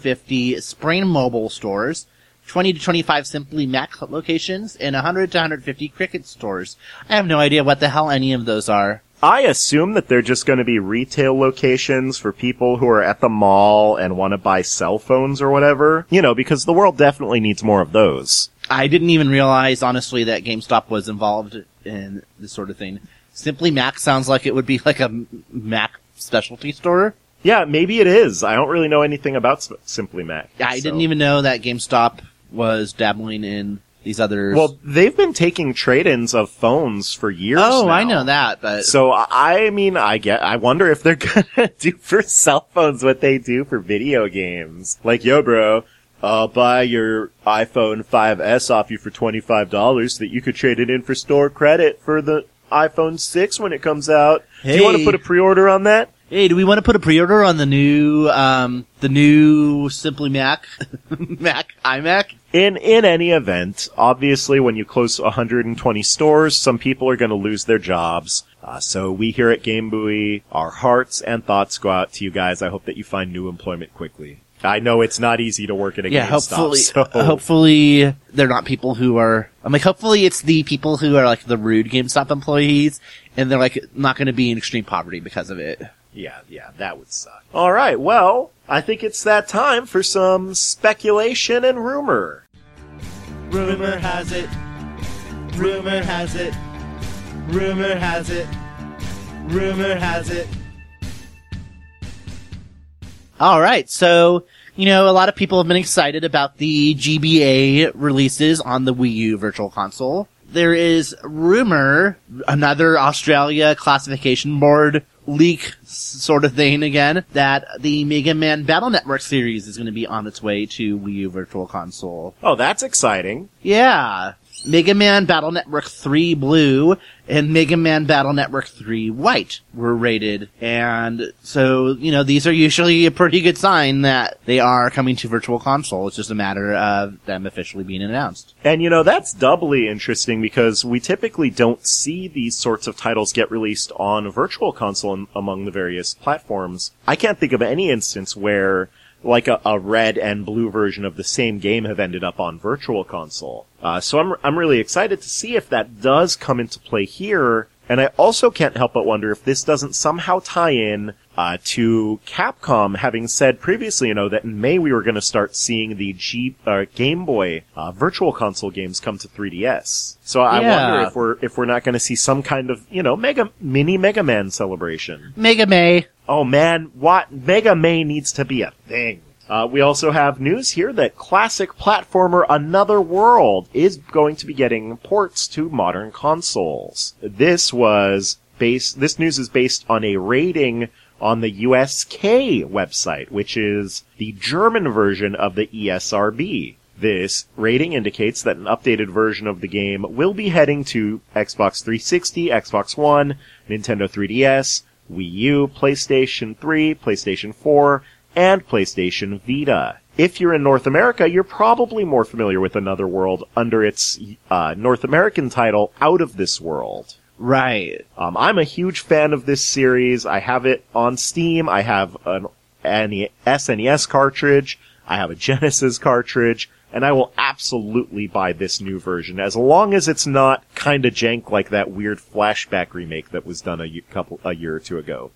250 Spring mobile stores, 20 to 25 Simply Mac locations, and 100 to 150 Cricket stores. I have no idea what the hell any of those are. I assume that they're just going to be retail locations for people who are at the mall and want to buy cell phones or whatever. Because the world definitely needs more of those. I didn't even realize, honestly, that GameStop was involved in this sort of thing. Simply Mac sounds like it would be like a Mac specialty store. Yeah, maybe it is. I don't really know anything about Simply Mac. I didn't even know that GameStop was dabbling in these others. Well, they've been taking trade-ins of phones for years now. I know that, but... So, I wonder if they're gonna do for cell phones what they do for video games. Like, yo bro, I'll buy your iPhone 5S off you for $25 so that you could trade it in for store credit for the iPhone 6 when it comes out. Hey. Do you want to put a pre-order on that? Hey, do we want to put a pre-order on the new Simply Mac, iMac? In any event, obviously when you close 120 stores, some people are going to lose their jobs. So we here at Game Buoy, our hearts and thoughts go out to you guys. I hope that you find new employment quickly. I know it's not easy to work at a GameStop. Hopefully they're not people who are, hopefully it's the people who are like the rude GameStop employees and they're like not going to be in extreme poverty because of it. Yeah, that would suck. Alright, well, I think it's that time for some speculation and rumor. Rumor has it. Rumor has it. Rumor has it. Rumor has it. Alright, so, a lot of people have been excited about the GBA releases on the Wii U Virtual Console. There is rumor, another Australia Classification Board leak sort of thing again, that the Mega Man Battle Network series is going to be on its way to Wii U Virtual Console. Oh, that's exciting. Yeah. Mega Man Battle Network 3 Blue and Mega Man Battle Network 3 White were rated. And so, these are usually a pretty good sign that they are coming to Virtual Console. It's just a matter of them officially being announced. And that's doubly interesting because we typically don't see these sorts of titles get released on Virtual Console among the various platforms. I can't think of any instance where like a red and blue version of the same game have ended up on Virtual Console. So I'm really excited to see if that does come into play here. And I also can't help but wonder if this doesn't somehow tie in to Capcom having said previously, that in May we were going to start seeing the Game Boy Virtual Console games come to 3DS. So I wonder if we're not going to see some kind of mini Mega Man celebration. Mega May. Oh man, what Mega May needs to be a thing. We also have news here that classic platformer Another World is going to be getting ports to modern consoles. This news is based on a rating on the USK website, which is the German version of the ESRB. This rating indicates that an updated version of the game will be heading to Xbox 360, Xbox One, Nintendo 3DS, Wii U, PlayStation 3, PlayStation 4, and PlayStation Vita. If you're in North America, you're probably more familiar with Another World under its North American title, Out of This World. Right. I'm a huge fan of this series. I have it on Steam. I have an SNES cartridge. I have a Genesis cartridge. And I will absolutely buy this new version, as long as it's not kinda jank like that weird Flashback remake that was done a year or two ago.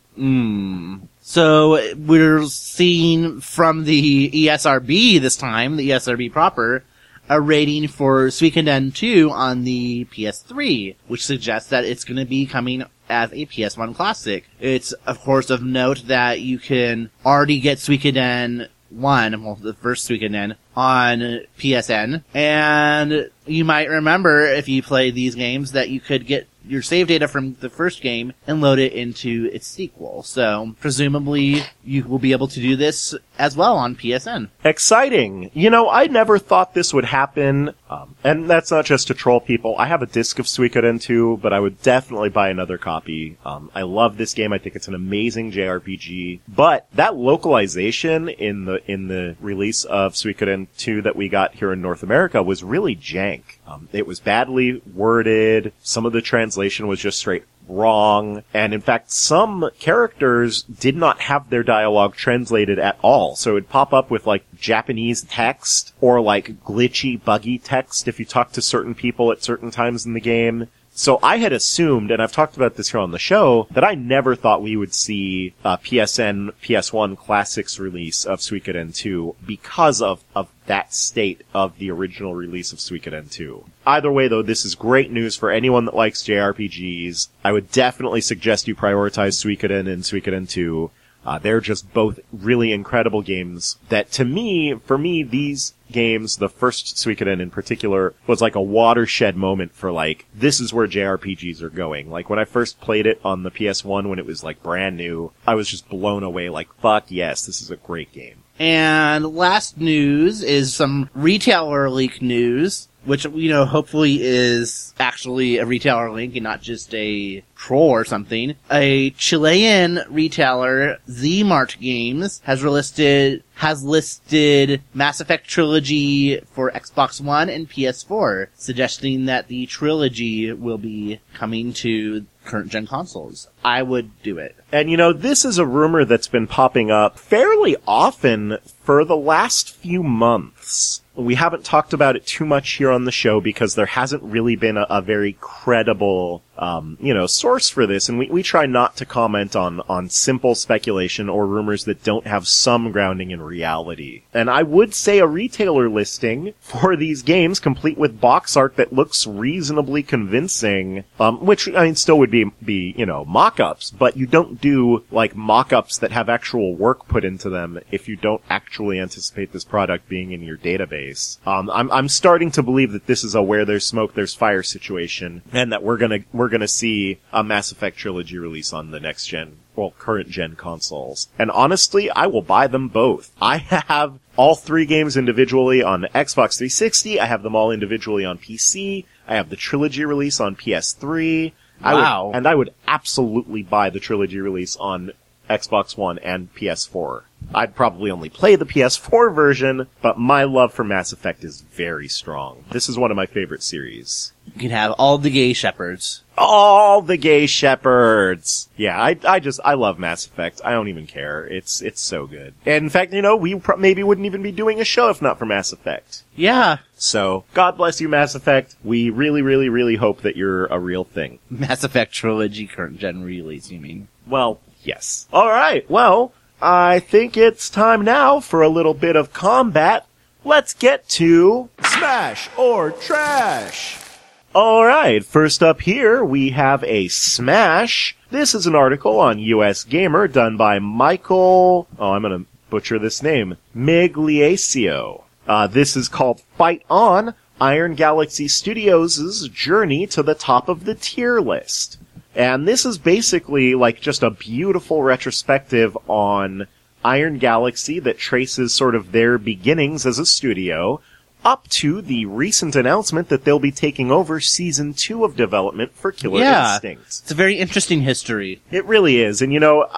So, we're seeing from the ESRB this time, the ESRB proper, a rating for Suikoden 2 on the PS3, which suggests that it's going to be coming as a PS1 classic. It's, of course, of note that you can already get Suikoden 1, well, the first Suikoden, on PSN, and you might remember, if you play these games, that you could get your save data from the first game and load it into its sequel. So, presumably, you will be able to do this as well on PSN. Exciting! I never thought this would happen, and that's not just to troll people. I have a disc of Suikoden 2, but I would definitely buy another copy. I love this game. I think it's an amazing JRPG. But that localization in the release of Suikoden 2 that we got here in North America was really jank. It was badly worded. Some of the translation was just straight wrong. And in fact, some characters did not have their dialogue translated at all. So it'd pop up with like Japanese text or like glitchy, buggy text if you talk to certain people at certain times in the game. So I had assumed, and I've talked about this here on the show, that I never thought we would see a PSN, PS1 Classics release of Suikoden 2 because of that state of the original release of Suikoden 2. Either way, though, this is great news for anyone that likes JRPGs. I would definitely suggest you prioritize Suikoden and Suikoden 2. They're just both really incredible games that, for me, these games, the first Suikoden in particular, was like a watershed moment for like, this is where JRPGs are going. Like, when I first played it on the PS1 when it was like brand new, I was just blown away like, fuck yes, this is a great game. And last news is some retailer leak news. which, hopefully is actually a retailer link and not just a troll or something. A Chilean retailer, Z-Mart Games, has listed Mass Effect Trilogy for Xbox One and PS4, suggesting that the trilogy will be coming to current gen consoles. I would do it. And this is a rumor that's been popping up fairly often for the last few months. We haven't talked about it too much here on the show because there hasn't really been a very credible, source for this. And we try not to comment on simple speculation or rumors that don't have some grounding in reality. And I would say a retailer listing for these games, complete with box art that looks reasonably convincing, which, still would be, mock-ups, but you don't do, mock-ups that have actual work put into them if you don't actually anticipate this product being in your database. I'm starting to believe that this is a where there's smoke, there's fire situation, and that we're gonna see a Mass Effect trilogy release on the next gen, current gen consoles. And honestly, I will buy them both. I have all 3 games individually on Xbox 360, I have them all individually on PC, I have the trilogy release on PS3. Wow. I would absolutely buy the trilogy release on Xbox One and PS4. I'd probably only play the PS4 version, but my love for Mass Effect is very strong. This is one of my favorite series. You can have all the gay shepherds. All the gay shepherds! Yeah, I love Mass Effect. I don't even care. It's so good. And in fact, we maybe wouldn't even be doing a show if not for Mass Effect. Yeah. So, God bless you, Mass Effect. We really, really, really hope that you're a real thing. Mass Effect Trilogy current gen release, you mean? Well, yes. Alright, well, I think it's time now for a little bit of combat. Let's get to Smash or Trash! Alright, first up here we have a Smash. This is an article on US Gamer done by Michael, I'm gonna butcher this name, Migliaccio. This is called Fight On, Iron Galaxy Studios' journey to the top of the tier list. And this is basically just a beautiful retrospective on Iron Galaxy that traces sort of their beginnings as a studio up to the recent announcement that they'll be taking over Season 2 of development for Killer Instinct. It's a very interesting history. It really is. And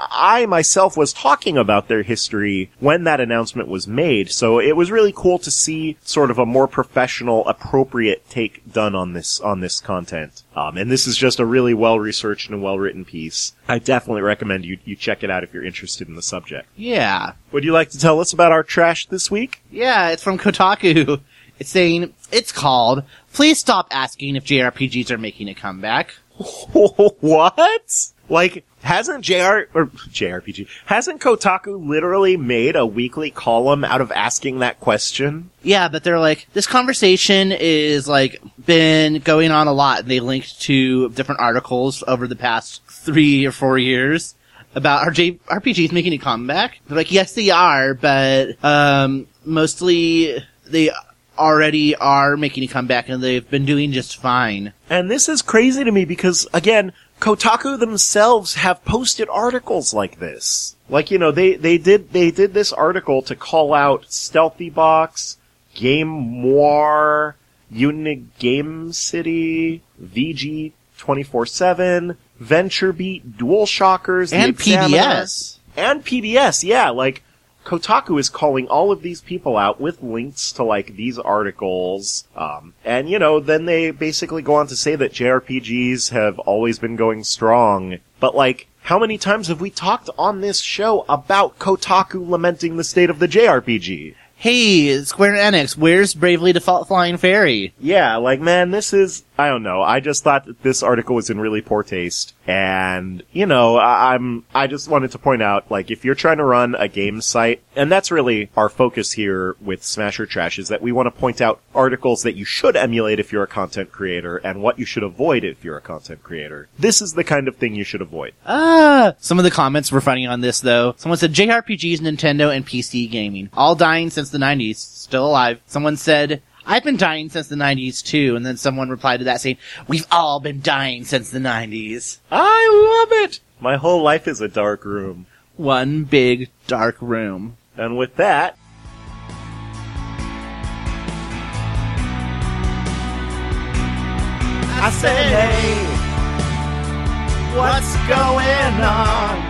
I myself was talking about their history when that announcement was made, so it was really cool to see sort of a more professional, appropriate take done on this content. And this is just a really well-researched and well-written piece. I definitely recommend you check it out if you're interested in the subject. Yeah. Would you like to tell us about our trash this week? Yeah, it's from Kotaku. It's saying, it's called, Please Stop Asking If JRPGs Are Making a Comeback. What? Hasn't Kotaku literally made a weekly column out of asking that question? Yeah, but they're this conversation is been going on a lot, and they linked to different articles over the past 3 or 4 years about, are JRPGs making a comeback? They're yes, they are, but, mostly they already are making a comeback and they've been doing just fine. And this is crazy to me because, again, Kotaku themselves have posted articles like this. They did this article to call out Stealthy Box, GameWar, Unigame City, VG 24/7, VentureBeat, DualShockers, and PBS. And PBS, yeah, Kotaku is calling all of these people out with links to, these articles. And, then they basically go on to say that JRPGs have always been going strong. But, how many times have we talked on this show about Kotaku lamenting the state of the JRPG? Hey, Square Enix, where's Bravely Default Flying Fairy? Yeah, man, this is, I don't know, I just thought that this article was in really poor taste. And, I just wanted to point out, if you're trying to run a game site, and that's really our focus here with Smash or Trash, is that we want to point out articles that you should emulate if you're a content creator, and what you should avoid if you're a content creator. This is the kind of thing you should avoid. Some of the comments were funny on this, though. Someone said, JRPGs, Nintendo, and PC gaming. All dying since the 90s. Still alive. Someone said, I've been dying since the 90s too, and then someone replied to that saying, we've all been dying since the 90s. I love it! My whole life is a dark room. One big dark room. And with that, I said, hey, what's going on?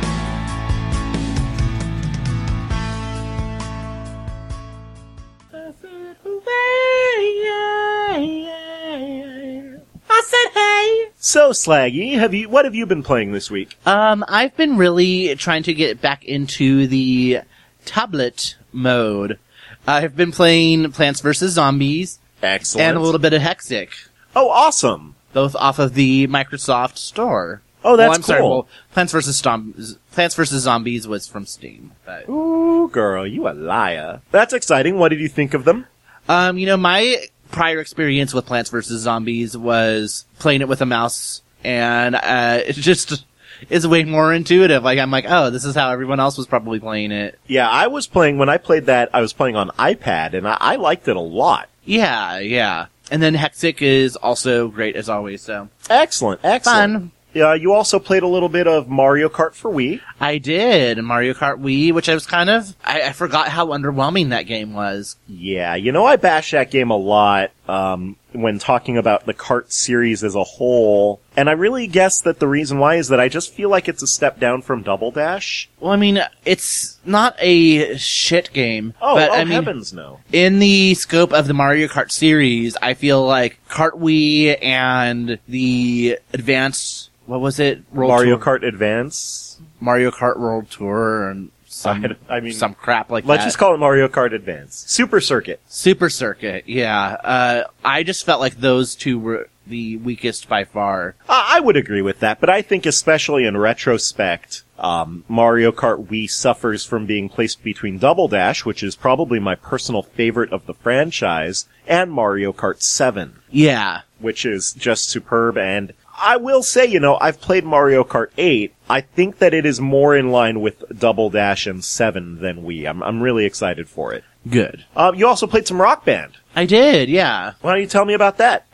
I said, hey. So, Slaggy, what have you been playing this week? I've been really trying to get back into the tablet mode. I've been playing Plants vs. Zombies. Excellent. And a little bit of Hexic. Oh, awesome. Both off of the Microsoft Store. Oh, that's I'm cool. sorry, well, Plants vs. Zombies was from Steam. But Ooh, girl, you a liar. That's exciting. What did you think of them? My prior experience with Plants vs. Zombies was playing it with a mouse, and it just is way more intuitive. Like, I'm like, oh, this is how everyone else was probably playing it. Yeah, when I played that, I was playing on iPad, and I liked it a lot. Yeah. And then Hexic is also great as always, so. Excellent. Fun. Yeah, you also played a little bit of Mario Kart for Wii. I did. Mario Kart Wii, which I was I forgot how underwhelming that game was. Yeah, I bash that game a lot, when talking about the Kart series as a whole. And I really guess that the reason why is that I just feel like it's a step down from Double Dash. Well, I mean, it's not a shit game. But, I mean, heavens no. In the scope of the Mario Kart series, I feel like Kart Wii and the advanced, what was it? Mario Kart Advance? Mario Kart World Tour and some crap like that. Let's just call it Mario Kart Advance. Super Circuit, yeah. I just felt like those two were the weakest by far. I would agree with that, but I think especially in retrospect, Mario Kart Wii suffers from being placed between Double Dash, which is probably my personal favorite of the franchise, and Mario Kart 7. Yeah. Which is just superb, and I will say, I've played Mario Kart 8. I think that it is more in line with Double Dash and 7 than Wii. I'm really excited for it. Good. You also played some Rock Band. I did, yeah. Why don't you tell me about that?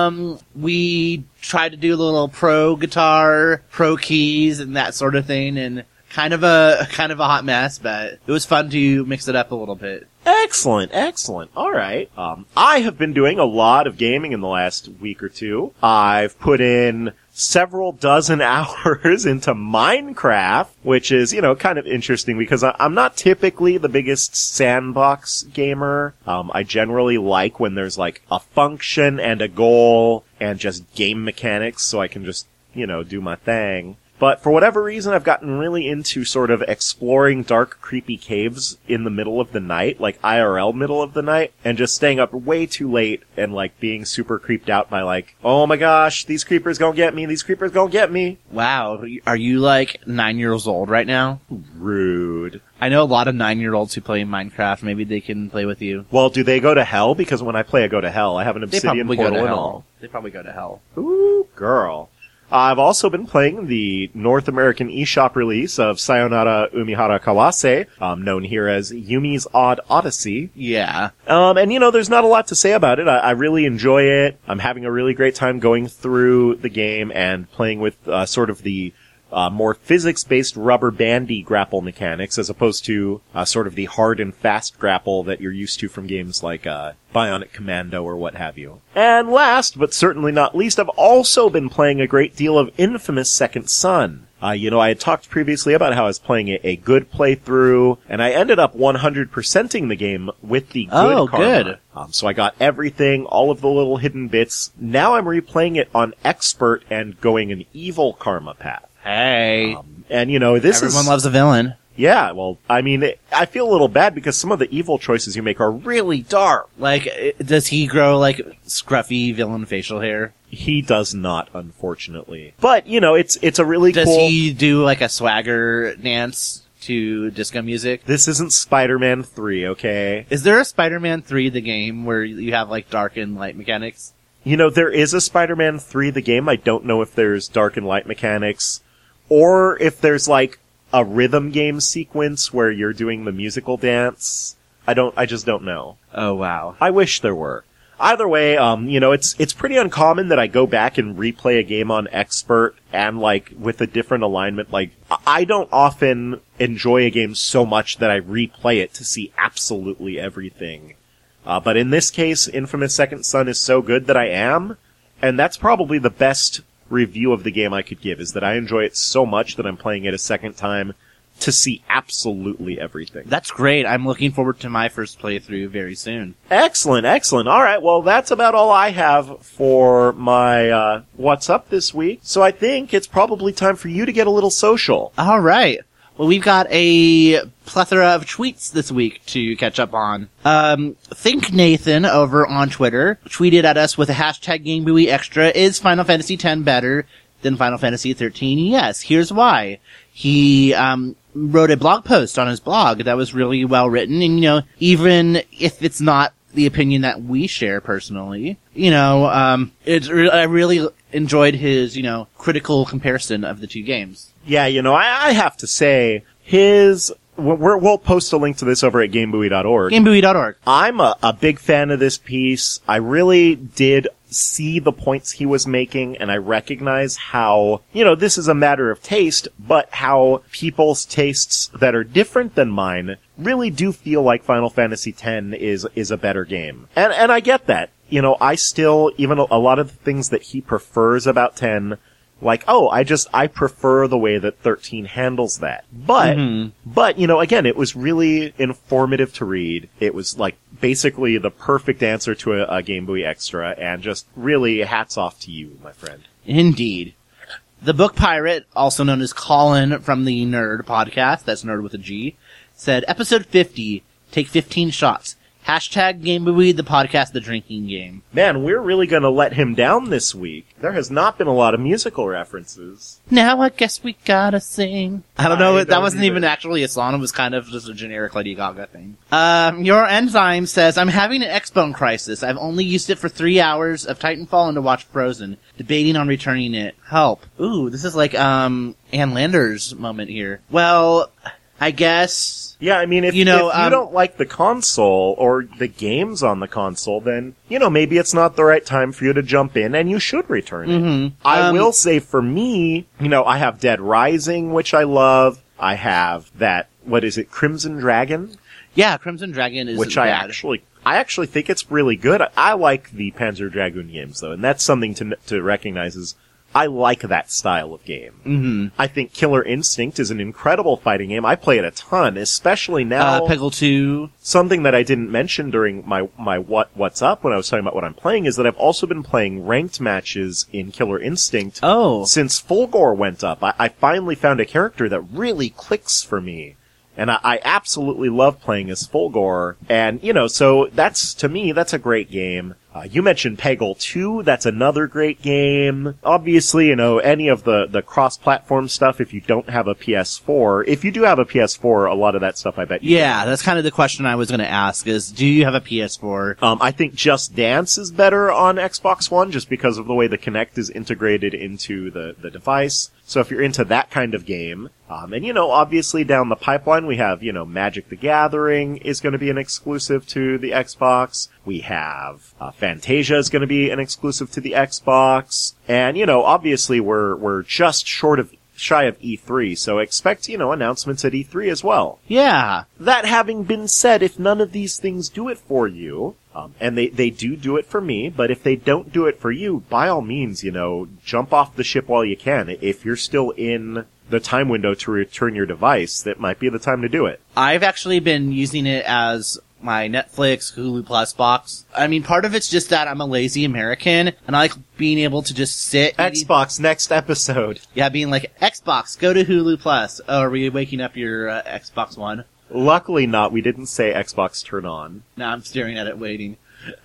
We tried to do a little pro guitar, pro keys, and that sort of thing, and kind of a hot mess, but it was fun to mix it up a little bit. Excellent. All right. I have been doing a lot of gaming in the last week or two. I've put in several dozen hours into Minecraft, which is, kind of interesting because I'm not typically the biggest sandbox gamer. I generally like when there's like a function and a goal and just game mechanics so I can just, do my thing. But for whatever reason, I've gotten really into sort of exploring dark, creepy caves in the middle of the night, like IRL middle of the night, and just staying up way too late and like being super creeped out by like, oh my gosh, these creepers gonna get me. Wow. Are you like 9 years old right now? Rude. I know a lot of 9-year-olds who play Minecraft. Maybe they can play with you. Well, do they go to hell? Because when I play, I go to hell. I have an obsidian portal and all. They probably go to hell. Ooh, girl. I've also been playing the North American eShop release of Sayonara Umihara Kawase, known here as Yumi's Odd Odyssey. Yeah. And there's not a lot to say about it. I really enjoy it. I'm having a really great time going through the game and playing with, sort of the more physics-based rubber bandy grapple mechanics as opposed to sort of the hard and fast grapple that you're used to from games like Bionic Commando or what have you. And last, but certainly not least, I've also been playing a great deal of Infamous Second Son. I had talked previously about how I was playing a good playthrough, and I ended up 100%ing the game with the good karma. Good. So I got everything, all of the little hidden bits. Now I'm replaying it on expert and going an evil karma path. Hey. And everyone loves a villain. Yeah, well, I mean, I feel a little bad because some of the evil choices you make are really dark. Like, does he grow, like, scruffy villain facial hair? He does not, unfortunately. But, it's a really cool... Does he do, like, a swagger dance to disco music? This isn't Spider-Man 3, okay? Is there a Spider-Man 3, the game, where you have, like, dark and light mechanics? There is a Spider-Man 3, the game. I don't know if there's dark and light mechanics, or if there's, like, a rhythm game sequence where you're doing the musical dance. I just don't know. Oh, wow. I wish there were. Either way, it's pretty uncommon that I go back and replay a game on expert and, like, with a different alignment. Like, I don't often enjoy a game so much that I replay it to see absolutely everything. But in this case, Infamous Second Son is so good that I am. And that's probably the best review of the game I could give, is that I enjoy it so much that I'm playing it a second time to see absolutely everything. That's great. I'm looking forward to my first playthrough very soon. Excellent, excellent. All right, well, that's about all I have for my What's Up this week. So I think it's probably time for you to get a little social. All right. Well, we've got a plethora of tweets this week to catch up on. Think Nathan over on Twitter tweeted at us with a hashtag GameBuoy Extra. Is Final Fantasy X better than Final Fantasy 13? Yes. Here's why. He wrote a blog post on his blog that was really well written, and even if it's not the opinion that we share personally, I really enjoyed his critical comparison of the two games. Yeah, I have to say, we'll post a link to this over at GameBuoy.org. GameBuoy.org. I'm a big fan of this piece. I really did see the points he was making, and I recognize how, this is a matter of taste, but how people's tastes that are different than mine really do feel like Final Fantasy X is a better game. And I get that. I still, even a lot of the things that he prefers about 10, like, I prefer the way that 13 handles that. But, again, it was really informative to read. It was, basically the perfect answer to a GameBuoy Extra, and just really hats off to you, my friend. Indeed. The Book Pirate, also known as Colin from the Nerd podcast, that's Nerd with a G, said, Episode 50, take 15 shots. Hashtag GameBuoy, the podcast, the drinking game. Man, we're really gonna let him down this week. There has not been a lot of musical references. Now I guess we gotta sing. I don't know, that wasn't even actually a song, it was kind of just a generic Lady Gaga thing. Your Enzyme says, I'm having an X-Bone crisis. I've only used it for 3 hours of Titanfall and to watch Frozen. Debating on returning it. Help. Ooh, this is like, Ann Landers' moment here. Well, I guess... Yeah, I mean, if you don't like the console or the games on the console, then, maybe it's not the right time for you to jump in, and you should return it. Mm-hmm. I will say, for me, I have Dead Rising, which I love. I have that, Crimson Dragon? Yeah, Crimson Dragon is which I actually think it's really good. I like the Panzer Dragoon games, though, and that's something to recognize is I like that style of game. Mm-hmm. I think Killer Instinct is an incredible fighting game. I play it a ton, especially now. Peggle 2. Something that I didn't mention during my What's Up when I was talking about what I'm playing is that I've also been playing ranked matches in Killer Instinct since Fulgore went up. I finally found a character that really clicks for me. And I absolutely love playing as Fulgore. And, so to me, that's a great game. You mentioned Peggle 2. That's another great game. Obviously, any of the cross-platform stuff, if you don't have a PS4. If you do have a PS4, a lot of that stuff I bet you Yeah, that's kind of the question I was going to ask is, do you have a PS4? I think Just Dance is better on Xbox One just because of the way the Kinect is integrated into the device. So if you're into that kind of game, and obviously down the pipeline we have, Magic the Gathering is going to be an exclusive to the Xbox. We have, Fantasia is going to be an exclusive to the Xbox. And, obviously we're just shy of E3, so expect, announcements at E3 as well. Yeah. That having been said, if none of these things do it for you, and they do it for me, but if they don't do it for you, by all means, jump off the ship while you can. If you're still in the time window to return your device, that might be the time to do it. I've actually been using it as my Netflix, Hulu Plus box. I mean, part of it's just that I'm a lazy American, and I like being able to just sit. Xbox, next episode. Yeah, being like, Xbox, go to Hulu Plus. Oh, are we waking up your Xbox One? Luckily not. We didn't say Xbox turn on. Now I'm staring at it waiting.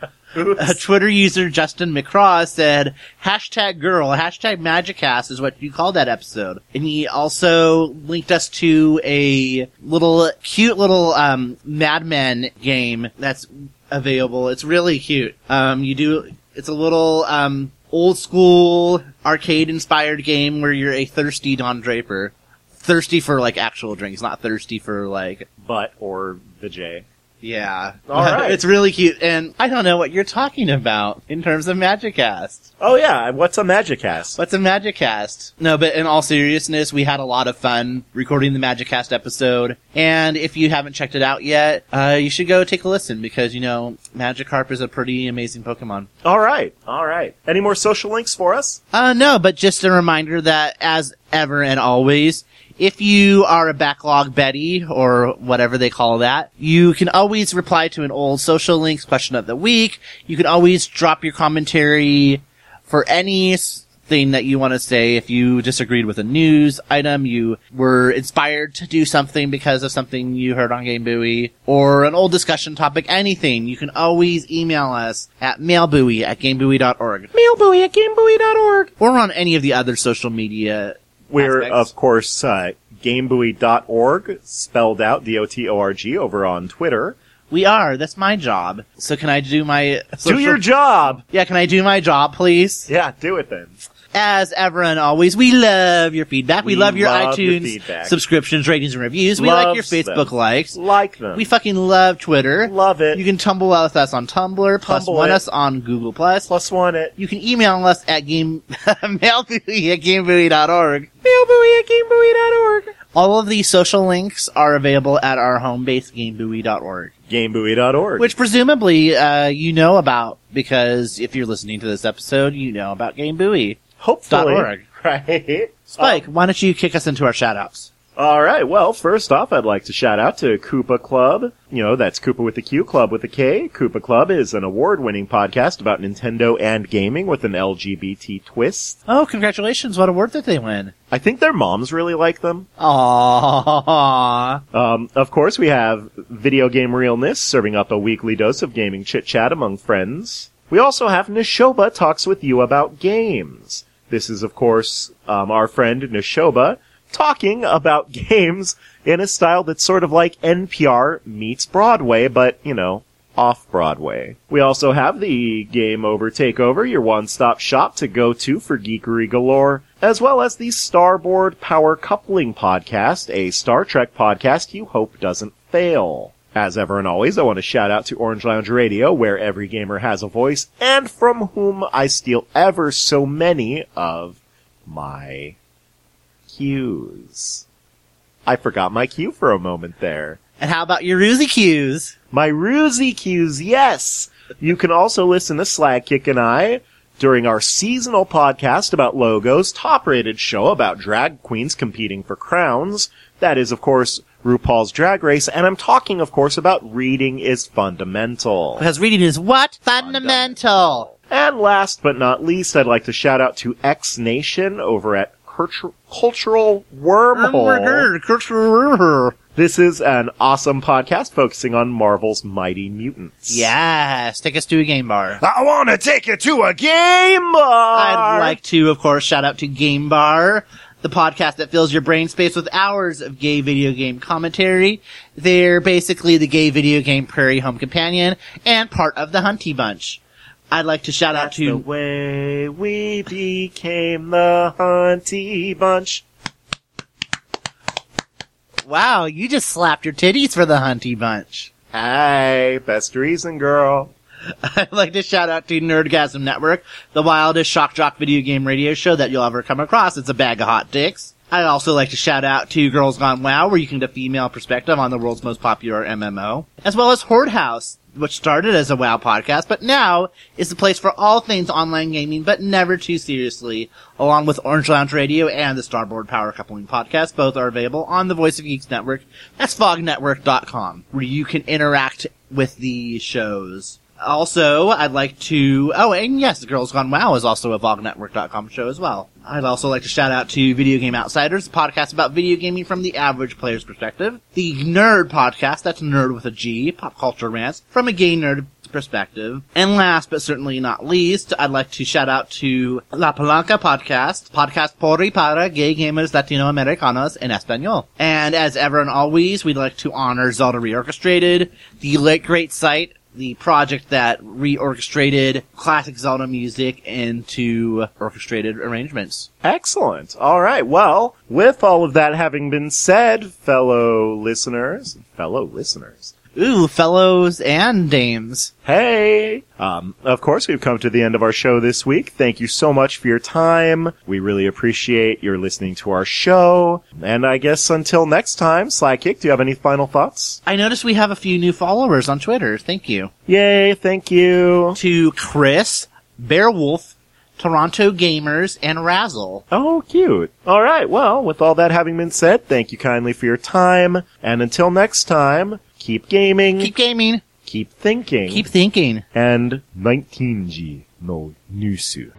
Twitter user Justin McCraw said, hashtag girl, hashtag Magicast is what you called that episode. And he also linked us to a cute little Mad Men game that's available. It's really cute. It's a little old school arcade inspired game where you're a thirsty Don Draper. Thirsty for actual drinks, not thirsty for butt or the J. Yeah. Alright. It's really cute, and I don't know what you're talking about in terms of Magicast. Oh yeah, what's a Magicast? What's a Magicast? No, but in all seriousness, we had a lot of fun recording the Magicast episode, And if you haven't checked it out yet, you should go take a listen because, Magikarp is a pretty amazing Pokemon. All right. Any more social links for us? No, but just a reminder that as ever and always, if you are a backlog Betty, or whatever they call that, you can always reply to an old social links question of the week. You can always drop your commentary for anything that you want to say. If you disagreed with a news item, you were inspired to do something because of something you heard on Game Buoy, or an old discussion topic, anything, you can always email us at mailbuoy@gamebuoy.org. Mailbuoy@gamebuoy.org. Or on any of the other social media We're, aspects. of course, gamebuoy.org, spelled out, DOTORG, over on Twitter. We are. That's my job. So can I do my Do your job! Yeah, can I do my job, please? Yeah, do it then. As ever and always, we love your feedback. We love your love the iTunes feedback. subscriptions, ratings, and reviews. We like your Loves Facebook them. likes. Like them. We fucking love Twitter. Love it. You can tumble with us on Tumblr, plus Tumble one it. us on Google Plus. Plus one it. You can email us at mailbuoy@gamebuoy.org. Mailbuoy@gamebuoy.org. All of these social links are available at our home base, gamebuoy.org. Gamebuoy.org. Which presumably, you know about, because if you're listening to this episode, you know about Game Buoy. Hopefully. .org. Right. Spike, why don't you kick us into our shoutouts? Alright, well, first off, I'd like to shout out to Koopa Club. That's Koopa with a Q, Club with a K. Koopa Club is an award-winning podcast about Nintendo and gaming with an LGBT twist. Oh, congratulations. What award did they win? I think their moms really like them. Aww. Of course, we have Video Game Realness, serving up a weekly dose of gaming chit-chat among friends. We also have Nishoba Talks With You About Games. This is, of course, our friend Nishoba talking about games in a style that's sort of like NPR meets Broadway, but, off-Broadway. We also have the Game Over Takeover, your one-stop shop to go to for geekery galore, as well as the Starboard Power Coupling Podcast, a Star Trek podcast you hope doesn't fail. As ever and always, I want to shout out to Orange Lounge Radio, where every gamer has a voice, and from whom I steal ever so many of my cues. I forgot my cue for a moment there. And how about your Roozy Cues? My Roozy Cues, yes! You can also listen to Slagkick and I during our seasonal podcast about logos, top-rated show about drag queens competing for crowns. That is, of course, RuPaul's Drag Race, and I'm talking, of course, about Reading is Fundamental. Because reading is what? Fundamental. And last but not least, I'd like to shout out to X Nation over at Cultural Wormhole. This is an awesome podcast focusing on Marvel's Mighty Mutants. Yes, take us to a game bar. I want to take you to a game bar! I'd like to, of course, shout out to Game Bar, the podcast that fills your brain space with hours of gay video game commentary. They're basically the gay video game prairie home companion and part of the Hunty Bunch. I'd like to shout out to... the way we became the Hunty Bunch. Wow, you just slapped your titties for the Hunty Bunch. Hey, best reason, girl. I'd like to shout out to Nerdgasm Network, the wildest shock jock video game radio show that you'll ever come across. It's a bag of hot dicks. I'd also like to shout out to Girls Gone WoW, where you can get a female perspective on the world's most popular MMO, as well as Horde House, which started as a WoW podcast, but now is the place for all things online gaming, but never too seriously, along with Orange Lounge Radio and the Starboard Power Coupling Podcast. Both are available on the Voice of Geeks Network. That's fognetwork.com, where you can interact with the shows. Also, I'd like to... Oh, and yes, Girls Gone WoW is also a VogNetwork.com show as well. I'd also like to shout out to Video Game Outsiders, a podcast about video gaming from the average player's perspective. The Nerd Podcast, that's Nerd with a G, pop culture rants, from a gay nerd perspective. And last but certainly not least, I'd like to shout out to La Palanca podcast por y para gay gamers latinoamericanos en español. And as ever and always, we'd like to honor Zelda Reorchestrated, the late great site, the project that reorchestrated classic Zelda music into orchestrated arrangements. Excellent. All right. Well, with all of that having been said, fellow listeners, Ooh, fellows and dames. Hey! Of course, we've come to the end of our show this week. Thank you so much for your time. We really appreciate your listening to our show. And I guess until next time, Slykick, do you have any final thoughts? I noticed we have a few new followers on Twitter. Thank you. Yay, thank you. To Chris, Bearwolf, Toronto Gamers, and Razzle. Oh, cute. All right, well, with all that having been said, thank you kindly for your time. And until next time, keep gaming. Keep gaming. Keep thinking. Keep thinking. And 19G no Nusu.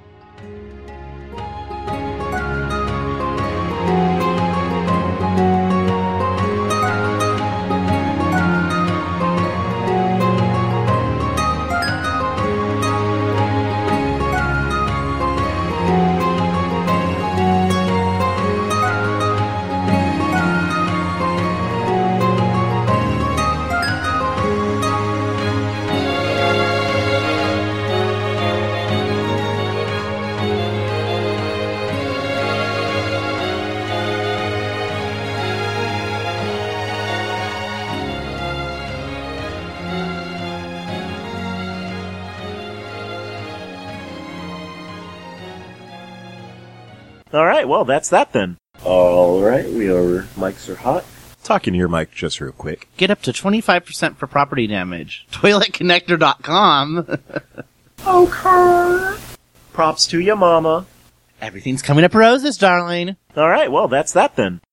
All right, well, that's that then. All right, our mics are hot. Talking to your mic just real quick. Get up to 25% for property damage. ToiletConnector.com. Okay. Props to your mama. Everything's coming up roses, darling. All right, well, that's that then.